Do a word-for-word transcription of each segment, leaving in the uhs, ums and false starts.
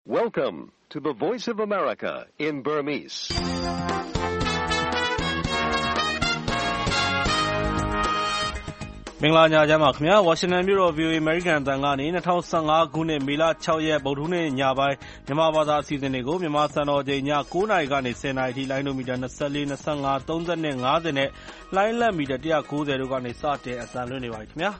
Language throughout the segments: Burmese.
Welcome to the Voice of America in Burmese. မင်္ဂလာညချမ်းပါခင်ဗျာ Washington မြို့တော် ဗီအိုအေ American အသံကနေ၂၀၁၅ ခုနှစ်မေလ၆ရက်ဗုဒ္ဓဟူးနေ့ညပိုင်းမြန်မာဘာသာအစီအစဉ်တွေကိုမြန်မာစံတော်ချိန်ည၉နာရီကနေ၁၀နာရီထိလိုင်းဒိုမီတာ၂၄ ၂၅ ၃၂ ၅၀နဲ့လိုင်းလက်မီတာ၁၉၀တို့ကနေစတင်အသံလွှင့်နေပါပြီခင်ဗျာ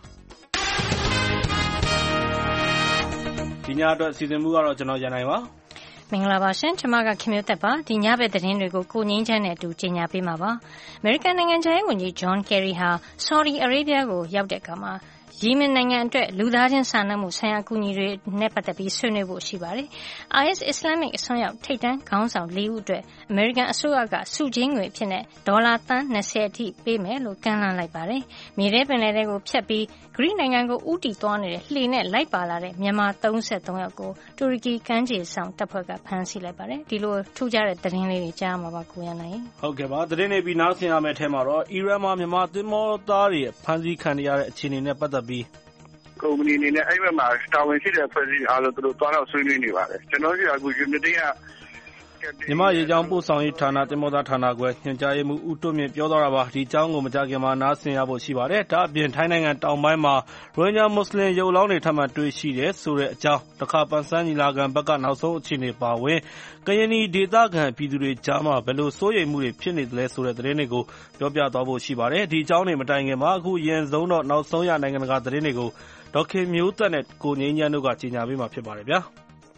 ဒီညအတွက်စီစဉ်မှုကတော့ကျွန်တော်ရန်နိုင်ပါမင်္ဂလာပါရှင်ကျွန်မကခင်မျိုးသက်ပါဒီညဘက်သတင်းတွေကိုကိုငင်းချမ်းနဲ့အတူကြီးညာပေးမှာပါအမေရိကန်နိုင်ငံခြားရေးဝန်ကြီး John Kerry ဟာ Saudi Arabia ကိုရောက်တဲ့အခါမှာယီမင်နိုင်ငံအတွက်လူသားချင်းစာနာမှုဆိုင်ရာအကူအညီတွေနဲ့ပတ်သက်ပြီးဆွေးနွေးဖို့ရှိပါတယ်။ I S Islamic အစွန်းရောက်ထိပ်တန်းခေါင်းဆောင်၄ဦးအတွက်အမေရိကန်အစိုးရကစုချင်းငွေအဖြစ်နဲ့ဒေါ်လာသန်း၂၀အထိပေးမယ်လို့ကမ်းလှမ်းလိုက်ပါတယ်။မြေထဲပင်လယ်ထဲကိုဖြတ်ပြီးဂရိနိုင်ငံကိုဦးတည်သွားနေတဲ့လှေနဲ့လိုက်ပါလာတဲ့မြန်မာ၃၃ယောက်ကိုတူရကီကမ်းခြေဆောင်တပ်ဖွဲ့ကဖမ်းဆီးလိုက်ပါတယ်။ဒီလိုထူးခြားတဲ့သတင်းလေးတွေကြားမှာပါကိုရနိုင်။ဟုတ်ကဲ့ပါသတင်းတွေပြီးနားဆင်ရမယ့်အထက်မှာတော့အီရန်မှာမြန်မာသင်္ဘောသားတွေဖမ်းဆီးခံရတဲ့အခြေအနေနဲ့ပတ်သက်ပြီးကုမ္ပဏီအနေနဲ့အဲ့ဘက်မှာတာဝန်ရှိတဲ့ဖွဲ့စည်းအားလုံးသူတို့သွားတော့ဆွေးနွေးနေပါတယ်ကျွန်တော်တို့ကအခုယူမတင်ကမြန်မာရေကြောင်းပို့ဆောင်ရေးဌာနသင်္ဘောသားဌာနခွဲညွှန်ကြားရေးမှူးဦးတွန်းမြင့်ပြောသွားတာပါဒီအကြောင်းကိုမကြခင်မှာနားဆင်ရဖို့ရှိပါတယ်ဒါအပြင်ထိုင်းနိုင်ငံတောင်ပိုင်းမှာရိုဟင်ဂျာမွတ်စလင်ရုပ်လောင်းတွေထပ်မံတွေ့ရှိတယ်ဆိုတဲ့အကြောင်းတခါပန်ဆန်းညီလာခံဘက်ကနောက်ဆုံးအခြေအနေပါဝင်ကရင်နီဒေသခံပြည်သူတွေကြားမှာဘယ်လိုစိုးရိမ်မှုတွေဖြစ်နေသလဲဆိုတဲ့သတင်းတွေကိုပြောပြသွားဖို့ရှိပါတယ်ဒီအကြောင်းတွေမတိုင်ခင်မှာအခုရင်ဆုံးတော့နောက်ဆုံးရနိုင်ငံတကာသတင်းတွေကိုဒေါက်ခင်မျိုးသက်နဲ့ကိုငင်းချမ်းတို့ကကြီးညာပေးမှာဖြစ်ပါတယ်ဗျာ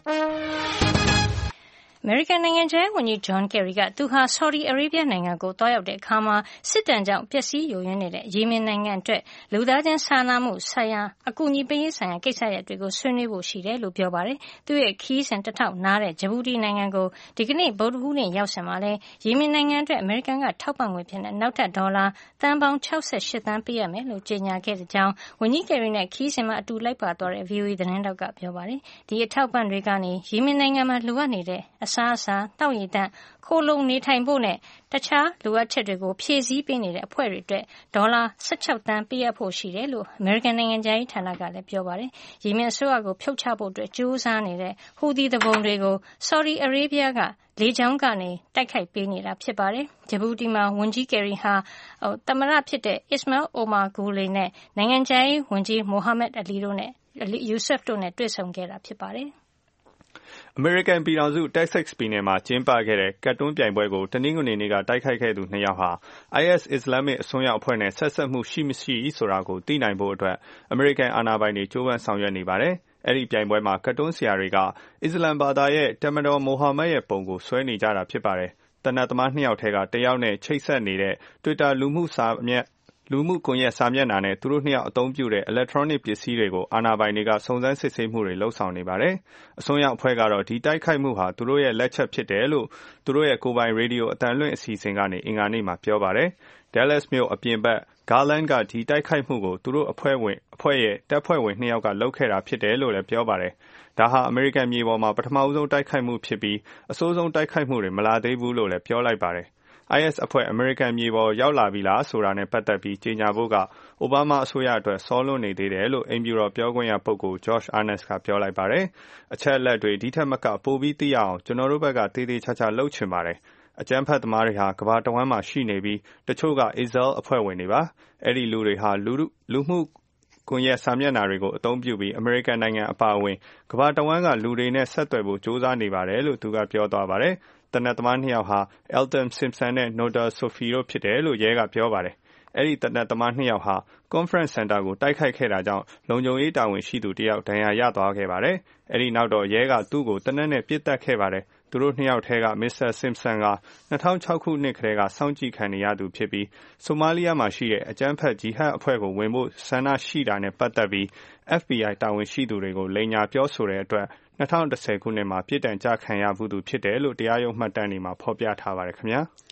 အမေရိကန်နိုင်ငံခြားရေးဝန်ကြီး John Kerry ကသူဟာ Saudi Arabia နိုင်ငံကိုသွားရောက်တဲ့အခါမှာစစ်တမ်းကြောင့်ပျက်စီးယိုယွင်းနေတဲ့ယီမင်နိုင်ငံအတွက်လူသားချင်းစာနာမှုဆိုင်ရာအကူအညီပေးရေးဆိုင်ရာကိစ္စရပ်တွေကိုဆွေးနွေးဖို့ရှိတယ်လို့ပြောပါတယ်။သူ့ရဲ့ခီးစဉ်တစ်ထောက်နားတဲ့ဂျဘူတီနိုင်ငံကိုဒီကနေ့ဗုဒ္ဓဟူးနေ့ရောက်စဉ်မှာလဲယီမင်နိုင်ငံအတွက်အမေရိကန်ကထောက်ပံ့ငွေဖြစ်တဲ့နောက်ထပ်ဒေါ်လာသန်းပေါင်း၆၈သန်းပေးရမယ်လို့ကြေညာခဲ့တဲ့ကြောင်းဝန်ကြီး Kerry နဲ့ခီးစဉ်မှာအတူလိုက်ပါသွားတဲ့ ဗီအိုအေ သတင်းတောက်ကပြောပါတယ်။ဒီအထောက်ပံ့တွေကနေယီမင်နိုင်ငံမှာလိုအပ်နေတဲ့အစားအစာတောက်ရည်တန့်ခိုလုံနေထိုင်ဖို့နဲ့တခြားလိုအပ်ချက်တွေကိုဖြည့်ဆည်းပေးနေတဲ့အဖွဲ့တွေအတွက်ဒေါ်လာ၁၆သန်းပေးအပ်ဖို့ရှိတယ်လို့အမေရိကန်နိုင်ငံခြားရေးဌာနကလည်းပြောပါတယ်။ယီမင်အစိုးရကိုဖြုတ်ချဖို့အတွက်ကြိုးစားနေတဲ့ဟူသီသူပုန်တွေကို Saudi Arabia ကလေကြောင်းကနေတိုက်ခိုက်ပေးနေတာဖြစ်ပါတယ်။ဂျဘူတီမှာဝန်ကြီး Kerry ဟာသမ္မတဖြစ်တဲ့ Ismail Omar Guelleh နဲ့နိုင်ငံခြားရေးဝန်ကြီး Mohammed Ali တို့နဲ့ Yusuf တို့နဲ့တွေ့ဆုံခဲ့တာဖြစ်ပါတယ်။အမေရိကန်ပြည်ထောင်စု Texas ပြည်နယ်မှာကျင်းပခဲ့တဲ့ကတ်တွန်းပြိုင်ပွဲကိုတနင်္ဂနွေနေ့ကတိုက်ခိုက်ခဲ့သူနှစ်ယောက်ဟာ I S Islamic အစွန်းရောက်အဖွဲ့နဲ့ဆက်စပ်မှုရှိမရှိဆိုတာကိုသိနိုင်ဖို့အတွက်အမေရိကန်အာဏာပိုင်တွေကြိုးပမ်းဆောင်ရွက်နေပါတယ်။အဲဒီပြိုင်ပွဲမှာကတ်တွန်းဆရာတွေကအစ္စလမ်ဘာသာရဲ့တမန်တော်မိုဟာမက်ရဲ့ပုံကိုဆွဲနေကြတာဖြစ်ပါတယ်။တနတ်သမားနှစ်ယောက်ထဲကတယောက်နဲ့ချိတ်ဆက်နေတဲ့ Twitter လူမှုစာမျက်လူမှုကွန်ရက်စာမျက်နှာနဲ့သူတို့နှစ်ယောက်အသုံးပြုတဲ့ electronic ပစ္စည်းတွေကိုအာဏာပိုင်တွေကစုံစမ်းစစ်ဆေးမှုတွေလှုပ်ဆောင်နေပါတယ်။အစွန်းရောက်အဖွဲ့ကတော့ဒီတိုက်ခိုက်မှုဟာသူတို့ရဲ့လက်ချက်ဖြစ်တယ်လို့သူတို့ရဲ့ကိုယ်ပိုင်ရေဒီယိုအသံလွှင့်အစီအစဉ်ကနေအင်္ဂါနေ့မှာပြောပါတယ်။ Dallas မြို့အပြင်ဘက် Garland ကဒီတိုက်ခိုက်မှုကိုသူတို့အဖွဲ့ဝင်အဖွဲ့ရဲ့တပ်ဖွဲ့ဝင်နှစ်ယောက်ကလုပ်ခဲ့တာဖြစ်တယ်လို့လည်းပြောပါတယ်။ဒါဟာအမေရိကန်မြေပေါ်မှာပထမဆုံးတိုက်ခိုက်မှုဖြစ်ပြီးအဆိုးဆုံးတိုက်ခိုက်မှုတွေမလာသေးဘူးလို့လည်းပြောလိုက်ပါတယ်။ I S အဖွဲ့အမေရိကန်မြေပေါ်ရောက်လာပြီလားဆိုတာနဲ့ပတ်သက်ပြီးကြေညာဖို့ကအိုဘားမားအစိုးရအတွက်စောလွန်းနေသေးတယ်လို့အိမ်ဖြူတော်ပြောခွင့်ရပုဂ္ဂိုလ် Josh Earnest ကပြောလိုက်ပါတယ်။အချက်အလက်တွေဒီထက်မကပိုပြီးသိရအောင်ကျွန်တော်တို့ဘက်ကသေးသေးချာချာလှုပ်ချင်ပါတယ်။အကြမ်းဖက်သမားတွေဟာကမ္ဘာတဝန်းမှာရှိနေပြီးတချို့က Israel အဖွဲ့ဝင်တွေပါ။အဲ့ဒီလူတွေဟာလူလူမှုကွန်ရက်စာမျက်နှာတွေကိုအသုံးပြုပြီးအမေရိကန်နိုင်ငံအပါအဝင်ကမ္ဘာတဝန်းကလူတွေနဲ့ဆက်သွယ်ဖို့ကြိုးစားနေပါတယ်လို့သူကပြောသွားပါတယ်။တနတ်သမားနှစ်ယောက်ဟာ Elton Simpson နဲ့ Nodal Sophie တို့ဖြစ်တယ်လို့ရဲကပြောပါတယ်။အဲ့ဒီတနတ်သမားနှစ်ယောက်ဟာ Conference Center ကိုတိုက်ခိုက်ခဲ့တာကြောင့်လုံခြုံရေးတာဝန်ရှိသူတယောက်ဒဏ်ရာရသွားခဲ့ပါတယ်။အဲ့ဒီနောက်တော့ရဲကသူ့ကိုတနက်နဲ့ပြစ်တက်ခဲ့ပါတယ်။သူတို့နှစ်ယောက်ထဲက Mister Simpson က၂၀၀၆ခုနှစ်ကတည်းကစောင့်ကြည့်ခံနေရသူဖြစ်ပြီးဆိုမာလီယာမှာရှိတဲ့အကြမ်းဖက်ဂျီဟတ်အဖွဲ့ကိုဝင်ဖို့ဆန္ဒရှိတာနဲ့ပတ်သက်ပြီး F B I တာဝန်ရှိသူတွေကိုလိမ်ညာပြောဆိုတဲ့အတွက်၂၀၁၀ခုနှစ်မှာပြည်တံကြခံရဘူးသူဖြစ်တယ်လို့တရားရုံးမှတ်တမ်းတွေမှာဖော်ပြထားပါတယ်ခင်ဗျာ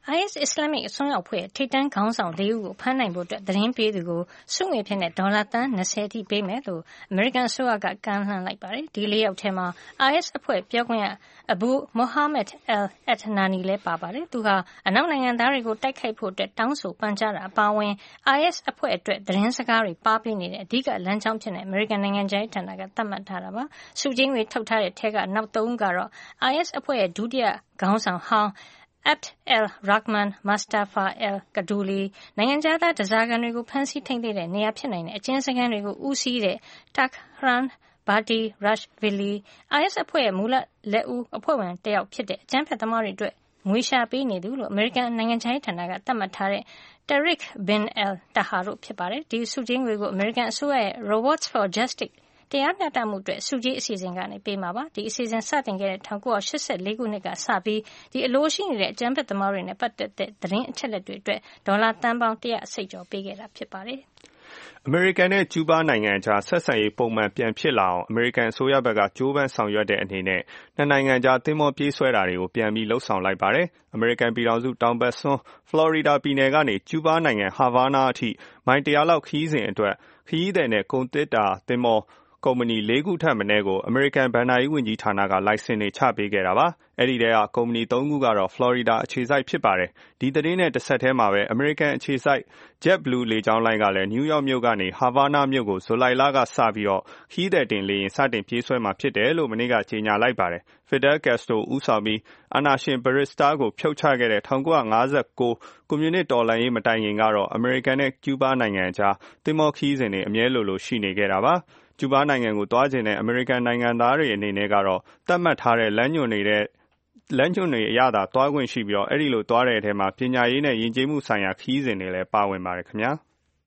အိုင်အက်စ် အစ္စလာမ္မစ်အစွန်းရောက်အဖွဲ့ထိပ်တန်းခေါင်းဆောင်လေးဦးကိုဖမ်းနိုင်ဖို့သတင်းပေးသူကိုစုငွေဖြစ်တဲ့ဒေါ်လာသန်း၂၀အထိပေးမယ်လို့အမေရိကန်အစိုးရကကမ်းလှမ်းလိုက်ပါတယ်။ဒီလေးယောက်ထဲမှာ အိုင်အက်စ်အဖွဲ့ပြောခွင့်ရ Abu Mohammed al-Adnani လည်းပါပါတယ်။သူဟာအနောက်နိုင်ငံသားတွေကိုတိုက်ခိုက်ဖို့တောင်းဆိုပန်ကြားတာအပါအဝင် အိုင်အက်စ်အဖွဲ့အတွက်သတင်းစကားတွေပါးပေးနေတဲ့အဓိကလမ်းကြောင်းဖြစ်တဲ့အမေရိကန်နိုင်ငံခြားရေးဌာနကသတ်မှတ်ထားတာပါ။စုချင်းတွေထုတ်ထားတဲ့ထဲကနောက်သုံးဦးကတော့ အိုင်အက်စ်အဖွဲ့ရဲ့ဒုတိယခေါင်းဆောင်ဟောင်း Abd al-Rahman Mustafa al-Kaduli နိုင်ငံခြားသားဓားစာခံတွေကိုဖမ်းဆီးထိန်းသိမ်းတဲ့နေရာဖြစ်နိုင်တဲ့အကျဉ်းစခန်းတွေကိုဦးစီးတဲ့ Tahran Badi Rashvili အိုင်အက်စ်အဖွဲ့ရဲ့မူလလက်ဦးအဖွဲ့ဝင်တယောက်ဖြစ်တဲ့အကြမ်းဖက်သမားတွေအတွက်ငွေရှာပေးနေသူလို့အမေရိကန်နိုင်ငံခြားရေးဌာနကသတ်မှတ်ထားတဲ့ Tariq bin al-Taha တို့ဖြစ်ပါတယ်။ဒီစုချင်းတွေကိုအမေရိကန်အစိုးရရဲ့ Rewards for Justiceတရားမျှတမှုအတွက်စုကြီးအစီအစဉ်ကနေပေးမှာပါ။ဒီအစီအစဉ်စတင်ခဲ့တဲ့၁၉၈၄ခုနှစ်ကစပြီးဒီအလိုရှိနေတဲ့အကြမ်းဖက်သမားတွေနဲ့ပတ်သက်တဲ့သတင်းအချက်အလက်တွေအတွက်ဒေါ်လာသန်းပေါင်းတရာအစိတ်ကျော်ပေးခဲ့တာဖြစ်ပါတယ်။အမေရိကန်နဲ့ကျူးဘားနိုင်ငံကြားဆက်ဆံရေးပုံမှန်ပြန်ဖြစ်လာအောင်အမေရိကန်အစိုးရဘက်ကကြိုးပမ်းဆောင်ရွက်တဲ့အနေနဲ့နှစ်နိုင်ငံကြားသင်္ဘောပြေးဆွဲတာတွေကိုပြန်ပြီးလှုပ်ဆောင်လိုက်ပါတယ်။အမေရိကန်ပြည်ထောင်စုတောင်ဘက်စွန်းဖလော်ရီဒါပြည်နယ်ကနေကျူးဘားနိုင်ငံဟာဗာနာအထိမိုင်တရာလောက်ခရီးစဉ်အတွက်ခရီးသည်နဲ့ကုန်သစ်တာသင်္ဘောကုမ္ပဏီလေးခုထက်မနည်းကိုအမေရိကန်ဘဏ္ဍာရေးဝန်ကြီးဌာနကလိုင်စင်တွေချပေးခဲ့တာပါ။အဲဒီထဲကကုမ္ပဏီသုံးခုကတော့ဖလော်ရီဒါအခြေစိုက်ဖြစ်ပါတယ်။ဒီသတင်းနဲ့တစ်ဆက်တည်းမှာပဲအမေရိကန်အခြေစိုက် JetBlue လေကြောင်းလိုင်းကလည်းနယူးယောက်မြို့ကနေဟာဗာနာမြို့ကိုဇူလိုင်လကစပြီးတော့ခရီးသည်တင်လေယာဉ်စတင်ပြေးဆွဲမှာဖြစ်တယ်လို့မနေ့ကကြေညာလိုက်ပါတယ်။ Fidel Castro ဦးဆောင်ပြီးအာဏာရှင်ဘရစ်စတာကိုဖြုတ်ချခဲ့တဲ့၁၉၅၉ကွန်မြူနစ်တော်လှန်ရေးမတိုင်ခင်ကတော့အမေရိကန်နဲ့ကျူးဘားနိုင်ငံကြားသင်္ဘောခရီးစဉ်တွေအမြဲလိုလိုရှိနေခဲ့တာပါ။ကျူးဘားနိုင်ငံကိုသွားခြင်းတဲ့အမေရိကန်နိုင်ငံသားတွေအနေနဲ့ကတော့သတ်မှတ်ထားတဲ့လမ်းညွှန်နေတဲ့လမ်းညွှန်တွေအရသာသွားခွင့်ရှိပြီးတော့အဲ့ဒီလိုသွားတဲ့အထဲမှာပညာရေးနဲ့ယဉ်ကျေးမှုဆိုင်ရာခရီးစဉ်တွေလည်းပါဝင်ပါတယ်ခင်ဗျာ။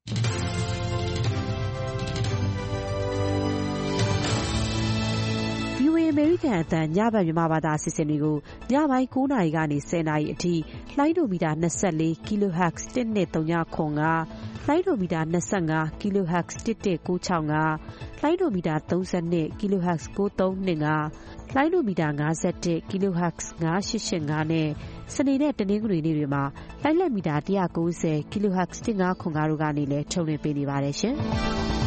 အမေရိကန်အသံညဘက်မြန်မာဘာသာအစီအစဉ်တွေကိုညပိုင်း၉နာရီကနေ၁၀နာရီအထိလှိုင်းဒိုမီတာ၂၄ kilohertz တစ်နှစ်၃၀၇၅လှိုင်းဒိုမီတာ၂၅ kilohertz တစ်တစ်၉၆၅လှိုင်းဒိုမီတာ၃၂ kilohertz ၉၃၂၅လှိုင်းဒိုမီတာ၅၁ kilohertz ၅၈၈၅နဲ့စနေနဲ့တနင်္ဂနွေနေ့တွေမှာလှိုင်းလက်မီတာ၁၉၀ kilohertz ၁၅၇၅တို့ကနေလည်းထုတ်လွှင့်ပေးနေပါတယ်ရှင်။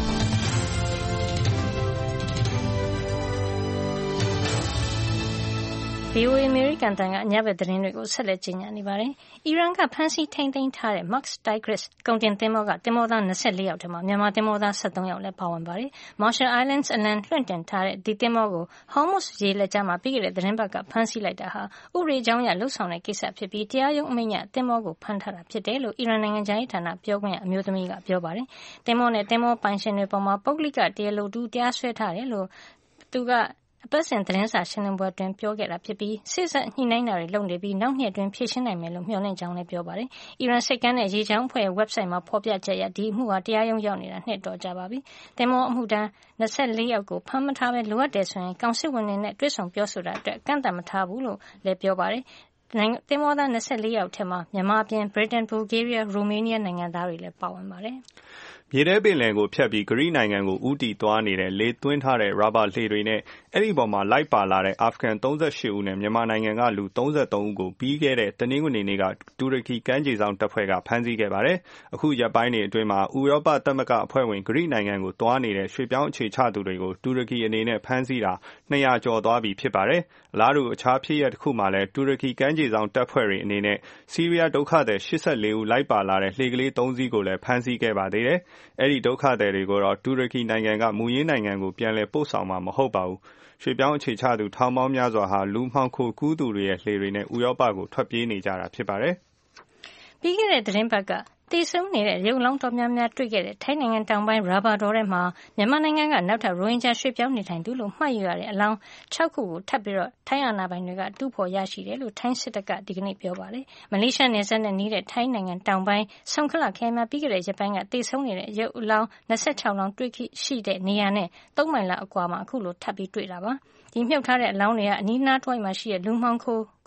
ဗွီအိုအေ အမေရိကန်အသံကညဘက်သတင်းတွေကိုဆက်လက်ကြေညာနေပါတယ်။အီရန်ကဖမ်းဆီးထိန်းသိမ်းထားတဲ့ Max Tigris ကုန်တင်သင်္ဘောကသင်္ဘောသား၂၄ယောက်ထဲမှာမြန်မာသင်္ဘောသား၁၃ယောက်လည်းပါဝင်ပါတယ်။ Marshall Islands အလံလွှင့်တင်ထားတဲ့ဒီသင်္ဘောကို Hormuz ရေလက်ကြားမှာပြီးခဲ့တဲ့သီတင်းပတ်ကဖမ်းဆီးလိုက်တာဟာဥပဒေကြောင်းအရလုပ်ဆောင်တဲ့ကိစ္စဖြစ်ပြီးတရားရုံးအမိန့်အရသင်္ဘောကိုဖမ်းထားတာဖြစ်တယ်လို့အီရန်နိုင်ငံခြားရေးဌာနပြောခွင့်ရအမျိုးသမီးကပြောပါတယ်။သင်္ဘောနဲ့သင်္ဘောပိုင်ရှင်တွေပေါ်မှာပုဂ္ဂလိကတရားလိုတူတရားစွဲထားတယ်လို့သူကအပတ်စဉ်သတင်းစာရှင်းလင်းပွဲအတွင်းပြောခဲ့တာဖြစ်ပြီးစစ်ဆက်ညှိနှိုင်းတာတွေလုပ်နေပြီးနောက်နှစ်အတွင်းဖြေရှင်းနိုင်မယ်လို့မျှော်လင့်ကြောင်းလည်းပြောပါတယ်။အီရန်စစ်ကမ်းနဲ့ရေကြောင်းအဖွဲ့ရဲ့ website မှာဖော်ပြချက်အရဒီအမှုဟာတရားရုံးရောက်နေတာနှစ်တော်ကြာပါပြီ။သင်္ဘောအမှုထမ်း၂၄ယောက်ကိုဖမ်းမထားဘဲလိုအပ်တယ်ဆိုရင်ကောင်စစ်ဝန်တွေနဲ့တွေ့ဆုံပြောဆိုတာအတွက်ကန့်သတ်မထားဘူးလို့လည်းပြောပါတယ်။သင်္ဘောသား၂၄ယောက်ထဲမှာမြန်မာအပြင် Britain, Bulgaria, Romania နိုင်ငံသားတွေလည်းပါဝင်ပါတယ်။မြေထဲပင်လယ်ကိုဖြတ်ပြီးဂရိနိုင်ငံကိုဦးတည်သွားနေတဲ့လေသွင်းထားတဲ့ရာဘာလှေတွေနဲ့အဲ့ဒီပေါ်မှာလိုက်ပါလာတဲ့အာဖဂန်၃၈ဦးနဲ့မြန်မာနိုင်ငံကလူ၃၃ဦးကိုပြီးခဲ့တဲ့တနင်္ဂနွေနေ့ကတူရကီကမ်းခြေစောင့်တပ်ဖွဲ့ကဖမ်းဆီးခဲ့ပါတယ်။အခုရက်ပိုင်းတွေအတွင်းမှာဥရောပသမဂ္ဂအဖွဲ့ဝင်ဂရိနိုင်ငံကိုသွားနေတဲ့ရွှေပြောင်းအခြေချသူတွေကိုတူရကီအနေနဲ့ဖမ်းဆီးတာ၂ရာကျော်သွားပြီဖြစ်ပါတယ်။အလားတူအခြားဖြစ်ရပ်တစ်ခုမှာလည်းတူရကီကမ်းခြေစောင့်တပ်ဖွဲ့တွေအနေနဲ့ဆီးရီးယားဒုက္ခသည်၈၄ဦးလိုက်ပါလာတဲ့လှေကလေး၃စီးကိုလည်းဖမ်းဆီးခဲ့ပါသေးတယ်။အဲ့ဒီဒုက္ခသည်တွေကိုတော့တူရကီနိုင်ငံကမူရင်းနိုင်ငံကိုပြန်လည်ပို့ဆောင်မှာမဟုတ်ပါဘူး။ရွှေပြောင်းအခြေချသူထောင်ပေါင်းများစွာဟာလူမှောင်ခိုကူးသူတွေရဲ့လှေတွေနဲ့ဥရောပကိုထွက်ပြေးနေကြတာဖြစ်ပါတယ်။ပြီးခဲ့တဲ့သတင်းပတ်ကသေဆုံးနေတဲ့ရုပ်လောင်းတော်များများတွေ့ခဲ့တဲ့ထိုင်းနိုင်ငံတောင်ပိုင်းရာဘာတော်ထဲမှာမြန်မာနိုင်ငံကနောက်ထပ်ရိုဟင်ဂျာရွှေ့ပြောင်းနေထိုင်သူလို့မှတ်ယူရတဲ့အလောင်း၆ခုကိုထပ်ပြီးတော့ထိုင်းအာဏာပိုင်တွေကတူးဖော်ရရှိတယ်လို့ထိုင်းစစ်တပ်ကဒီကနေ့ပြောပါတယ်။မလေးရှားနယ်စပ်နဲ့နီးတဲ့ထိုင်းနိုင်ငံတောင်ပိုင်းဆုံခလခရိုင်မှာပြီးခဲ့တဲ့ရက်ပိုင်းကသေဆုံးနေတဲ့ရုပ်အလောင်း၂၆လောင်းတွေ့ရှိတဲ့နေရာနဲ့၃မိုင်လောက်အကွာမှာအခုလိုထပ်ပြီးတွေ့တာပါ။ဒီမြုပ်ထားတဲ့အလောင်းတွေကအနီးနားတွိုင်းမှာရှိတဲ့လူမှောင်ခို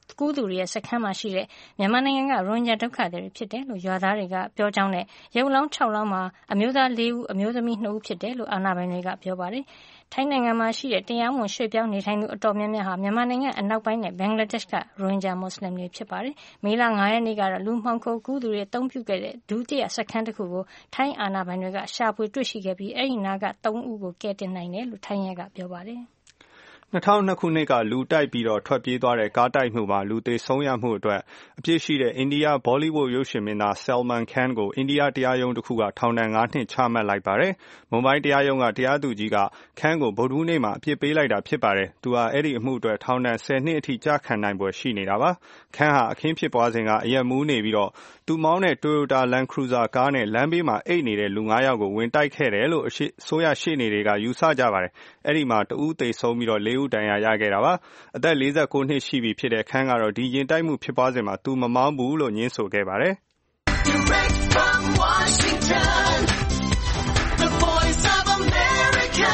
ကူးသူတွေရဲ့စခန်းမှာရှိတဲ့မြန်မာနိုင်ငံကရိုဟင်ဂျာဒုက္ခသည်တွေဖြစ်တယ်လို့ရွာသားတွေကပြောကြောင်းနဲ့ရုပ်လောင်း၆လောင်းမှာအမျိုးသား၄ဦးအမျိုးသမီး၂ဦးဖြစ်တယ်လို့အာဏာပိုင်တွေကပြောပါတယ်။ထိုင်းနိုင်ငံမှာရှိတဲ့တရားဝင်ရွှေ့ပြောင်းနေထိုင်သူအတော်များများဟာမြန်မာနိုင်ငံအနောက်ပိုင်းနဲ့ဘင်္ဂလားဒေ့ရှ်ကရိုဟင်ဂျာမွတ်စလင်တွေဖြစ်ပါတယ်။မေလ၅ရက်နေ့ကတော့လူမှောင်ခိုကူးသူတွေအသုံးပြုခဲ့တဲ့ဒုတိယစခန်းတစ်ခုကိုထိုင်းအာဏာပိုင်တွေကရှာဖွေတွေ့ရှိခဲ့ပြီးအဲဒီနာက၃ဦးကိုကယ်တင်နိုင်တယ်လို့ထိုင်းရဲကပြောပါတယ်။၂၀၀၂ခုနှစ်ကလူတိုက်ပြီးတော့ထွက်ပြေးသွားတဲ့ကားတိုက်မှုမှာလူသေဆုံးရမှုအတွက်အပြစ်ရှိတဲ့အိန္ဒိယဘောလိဝုဒ်ရုပ်ရှင်မင်းသား Salman Khan ကိုအိန္ဒိယတရားရုံးတစ်ခုကထောင်ဒဏ်၅နှစ်ချမှတ်လိုက်ပါတယ်။မွန်ဘိုင်းတရားရုံးကတရားသူကြီးက Khan ကိုဗုဒ္ဓဟူးနေ့မှာအပြစ်ပေးလိုက်တာဖြစ်ပါတယ်။သူဟာအဲ့ဒီအမှုအတွက်ထောင်ဒဏ်၁၀နှစ်အထိကျခံနိုင်ပွဲရှိနေတာပါ။ Khan ဟာအခင်းဖြစ်ပွားစဉ်ကအရက်မူးနေပြီးတော့သူမောင်းတဲ့ Toyota Land Cruiser ကားနဲ့လမ်းဘေးမှာအိတ်နေတဲ့လူ၅ယောက်ကိုဝင်တိုက်ခဲ့တယ်လို့အစိုးရရှေ့နေတွေကယူဆကြပါတယ်။အဲ့ဒီမှာတဦးသေဆုံးပြီးတော့၄ဦးဒဏ်ရာရခဲ့တာပါ။အသက်၄၉နှစ်ရှိပြီဖြစ်တဲ့ခန်းကတော့ဒီရင်တိုက်မှုဖြစ်ပွားစဉ်မှာသူမမောင်းဘူးလို့ညင်းဆိုခဲ့ပါတယ်။ Direct from Washington, the voice of America,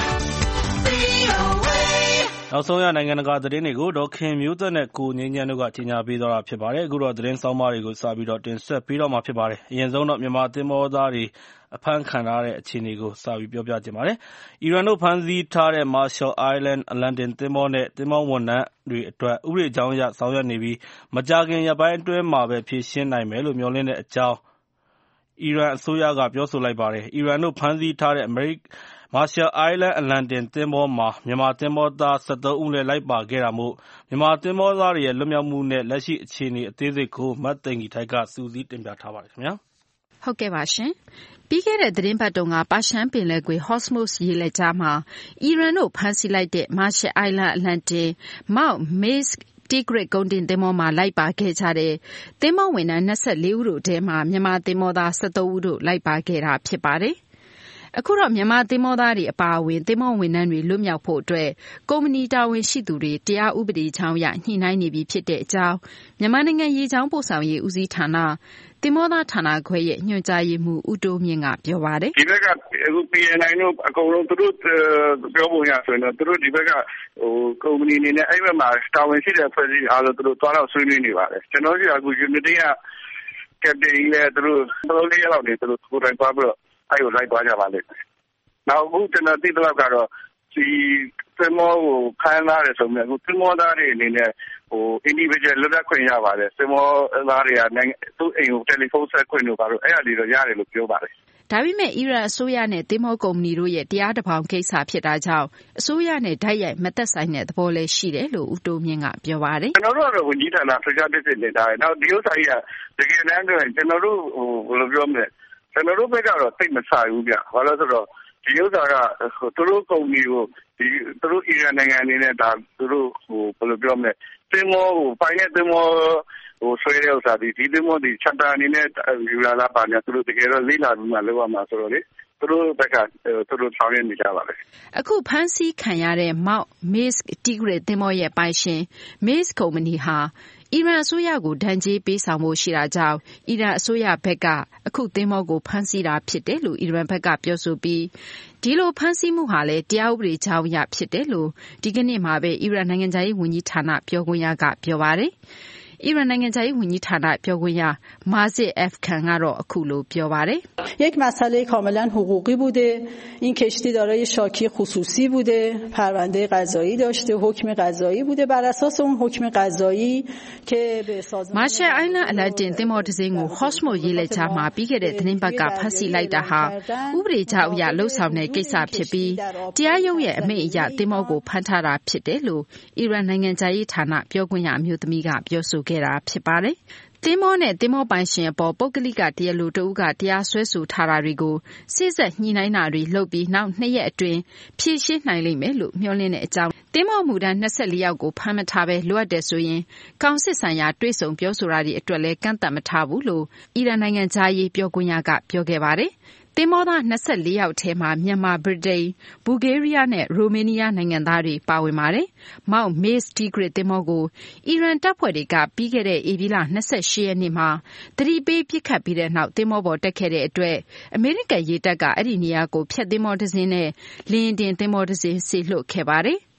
နောက်ဆုံးရနိုင်ငံတကာသတင်းတွေကိုဒေါ်ခင်မျိုးသက်နဲ့ကိုငင်းညမ်းတို့ကကြီးညာပေးသွားတာဖြစ်ပါတယ်။အခုတော့သတင်းဆောင်းပါးတွေကိုစပြီးတော့တင်ဆက်ပေးတော့မှာဖြစ်ပါတယ်။အရင်ဆုံးတော့မြန်မာသင်္ဘောသားတွေအဖမ်းခံထားတဲ့အခြေအနေကိုစပြီးပြောပြချင်ပါတယ်။အီရန်တို့ဖမ်းဆီးထားတဲ့ Marshall Islands အလံတင်သင်္ဘောနဲ့သင်္ဘောဝန်ထမ်းတွေအတွက်ဥပဒေကြောင်းအရဆောင်ရွက်နေပြီးမကြာခင်ရက်ပိုင်းအတွင်းမှာပဲဖြေရှင်းနိုင်မယ်လို့မျှော်လင့်တဲ့အကြောင်းအီရန်အစိုးရကပြောဆိုလိုက်ပါတယ်။အီရန်တို့ဖမ်းဆီးထားတဲ့ Marshall Islands အလံတင်သင်္ဘောမှာမြန်မာသင်္ဘောသား၁၃ဦးလည်းလိုက်ပါခဲ့တာမို့မြန်မာသင်္ဘောသားတွေရဲ့လွတ်မြောက်မှုနဲ့လက်ရှိအခြေအနေအသေးစိတ်ကိုမသိင်္ဂီထိုက်ကစုစည်းတင်ပြထားပါတယ်ခင်ဗျာ။ဟုတ်ကဲ့ပါရှင်။ပြီးခဲ့တဲ့သတင်းပတ်တုန်းကပါရှန်ပင်လယ်ကွေ့ Hormuz ရေလက်ကြားမှာအီရန်တို့ဖမ်းဆီးလိုက်တဲ့ Marshall Islands အလံတင်မောက် Maersk Tigris ကုန်တင်သင်္ဘောမှာလိုက်ပါခဲ့ကြတဲ့သင်္ဘောဝန်ထမ်း၂၄ဦးတို့ထဲမှာမြန်မာသင်္ဘောသား၁၃ဦးတို့လိုက်ပါခဲ့တာဖြစ်ပါတယ်။အခုတော့မြန်မာသင်္ဘောသားတွေအပါအဝင်သင်္ဘောဝန်ထမ်းတွေလွတ်မြောက်ဖို့အတွက်ကုမ္ပဏီတာဝန်ရှိသူတွေတရားဥပဒေကြောင်းအရညှိနှိုင်းနေပြီဖြစ်တဲ့အကြောင်းမြန်မာနိုင်ငံရေကြောင်းပို့ဆောင်ရေးဦးစီးဌာနသင်္ဘောသားဌာနခွဲရဲ့ညွှန်ကြားရေးမှူးဦးတိုးမြင့်ကပြောပါတယ်ဒီဘက်ကအခု ပီ အန် အိုင် တို့အကုန်လုံးသူတို့ပြောပုံရဆိုရင်တော့သူတို့ဒီဘက်ကဟိုကုမ္ပဏီအနေနဲ့အဲ့ဘက်မှာတာဝန်ရှိတဲ့ဖွဲ့စည်းအားလုံးသူတို့သွားတော့ဆွေးနွေးနေပါတယ်ကျွန်တော်တို့ကအခု Unity ကကပတိကြီးလည်းသူတို့သုံးလေးရက်လောက်နေသူတို့ကိုယ်တိုင်သွားပြီးတော့အဲ့ကိုလိုက်သွားကြပါလိမ့်မယ်နောက်အခုကျွန်တော်သိတော့ကတော့ဒီသင်္ဘောကိုဖမ်းလာတယ်ဆိုမှအခုသင်္ဘောသားတွေအနေနဲ့ဟို individual လွတ်လပ်ခွင့်ရပါတယ်သင်္ဘောသားတွေကသူ့အိမ်ကိုတယ်လီဖုန်းဆက်ခွင့်တို့ပါတော့အဲ့အရာတွေတော့ရတယ်လို့ပြောပါတယ်ဒါပေမဲ့အီရန်အစိုးရနဲ့သင်္ဘောကုမ္ပဏီတို့ရဲ့တရားတဘောင်ကိစ္စဖြစ်တာကြောင့်အစိုးရနဲ့ဓာတ်ရိုက်မသက်ဆိုင်တဲ့သဘောလည်းရှိတယ်လို့ဦးတိုးမြင့်ကပြောပါတယ်ကျွန်တော်တို့ကတော့ဝန်ကြီးဌာနဖျားပြစ်စစ်နေတာ။နောက်ဒီဥစ္စာကြီးကတကယ်တမ်းပြောရင်ကျွန်တော်တို့ဟိုဘယ်လိုပြောမလဲကျွန်တော်တို့ဘက်ကတော့သိမဆိုင်ဘူးဗျ။ဘာလို့လဲဆိုတော့ဒီဥစ္စာကသူတို့ကုမ္ပဏီကိုဒီသူတို့အီရန်နိုင်ငံအနေနဲ့ဒါသူတို့ဟိုဘယ်လိုပြောမလဲသင်္ဘောကိုပိုင်တဲ့သင်္ဘောဟိုဆွဲတဲ့ဥစ္စာဒီဒီသင်္ဘောဒီချက်တာအနေနဲ့ယူလာလာပါညာသူတို့တကယ်တော့လေးလာပြီးမှလောက်ရမှာဆိုတော့လေသူတို့ဘက်ကသူတို့ဆောင်ရွက်နေကြပါလေအခုဖမ်းဆီးခံရတဲ့မောက် Maersk Tigris သင်္ဘောရဲ့ပိုင်ရှင် Maersk ကုမ္ပဏီဟာအီရန်အစိုးရကိုဒဏ်ကြေးပေးဆောင်ဖို့ရှိတာကြောင့်အီရန်အစိုးရဘက်ကအခုသင်္ဘောကိုဖမ်းဆီးတာဖြစ်တယ်လို့အီရန်ဘက်ကပြောဆိုပြီးဒီလိုဖမ်းဆီးမှုဟာလည်းတရားဥပဒေကြောင်းအရဖြစ်တယ်လို့ဒီကနေ့မှာပဲအီရန်နိုင်ငံခြားရေးဝန်ကြီးဌာနပြောခွင့်ရကပြောပါတယ်အီရန်နိုင်ငံခြားရေးဝန်ကြီးဌာနပြောခွင့်ရမာဇစ်အက်ဖ်ခန်ကတော့အခုလိုပြောပါတယ် یک مسئله کاملا حقوقی بوده این کشتی دارای شاکی خصوصی بوده پرونده قضایی داشته حکم قضایی بوده بر اساس اون حکم قضایی که به سازمان Marshall Islands အလံတင်သင်္ဘောတစ်စင်းကို Hormuz ရေလက်ကြားမှာပြီးခဲ့တဲ့သတင်းပတ်ကဖမ်းဆီးလိုက်တာဟာဥပဒေကြောင်းအရလှုပ်ဆောင်တဲ့ကိစ္စဖြစ်ပြီးတရားရုံးရဲ့အမိန့်အရသင်္ဘောကိုဖမ်းထားတာဖြစ်တယ်လို့အီရန်နိုင်ငံခြားရေးဌာနပြောခွင့်ရအမျိုးသမီးကပြောဆိုခဲ့တာဖြစ်ပါတယ်သင်္ဘောနဲ့သင်္ဘောပိုင်ရှင်အပေါ်ပုဂ္ဂလိကတရားလိုတဦးကတရားစွဲဆိုထားတာတွေကိုစစ်ဆက်ညှိနှိုင်းတာတွေလုပ်ပြီးနောက်နှစ်ရက်အတွင်းဖြေရှင်းနိုင်လိမ့်မယ်လို့မျှော်လင့်တဲ့အကြောင်းသင်္ဘောမူတန်း၂၄ယောက်ကိုဖမ်းမထားပဲလိုအပ်တယ်ဆိုရင်ကောင်စစ်ဆိုင်ရာတွေ့ဆုံပြောဆိုတာတွေအတွက်လည်းကန့်သတ်မထားဘူးလို့အီရန်နိုင်ငံသားရေးပြောခွင့်ရကပြောခဲ့ပါတယ်သင်္ဘောသား၂၄ယောက်ထဲမှာမြန်မာဗြိတိန်ဘူဂေးရီးယားနဲ့ရိုမေးနီးယားနိုင်ငံသားတွေပါဝင်ပါတယ်။မောက် Maersk Tigris သင်္ဘောကိုအီရန်တပ်ဖွဲ့တွေကပြီးခဲ့တဲ့ဧပြီလ၂၈ရက်နေ့မှာသတိပေးပစ်ခတ်ပြီးတဲ့နောက်သင်္ဘောပေါ်တက်ခဲ့တဲ့အတွက်အမေရိကန်ရေတပ်ကအဲ့ဒီနေရာကိုဖျက်သင်္ဘောတစ်စင်းနဲ့လင်းတင်သင်္ဘောတစ်စင်းစေလွှတ်ခဲ့ပါတယ်။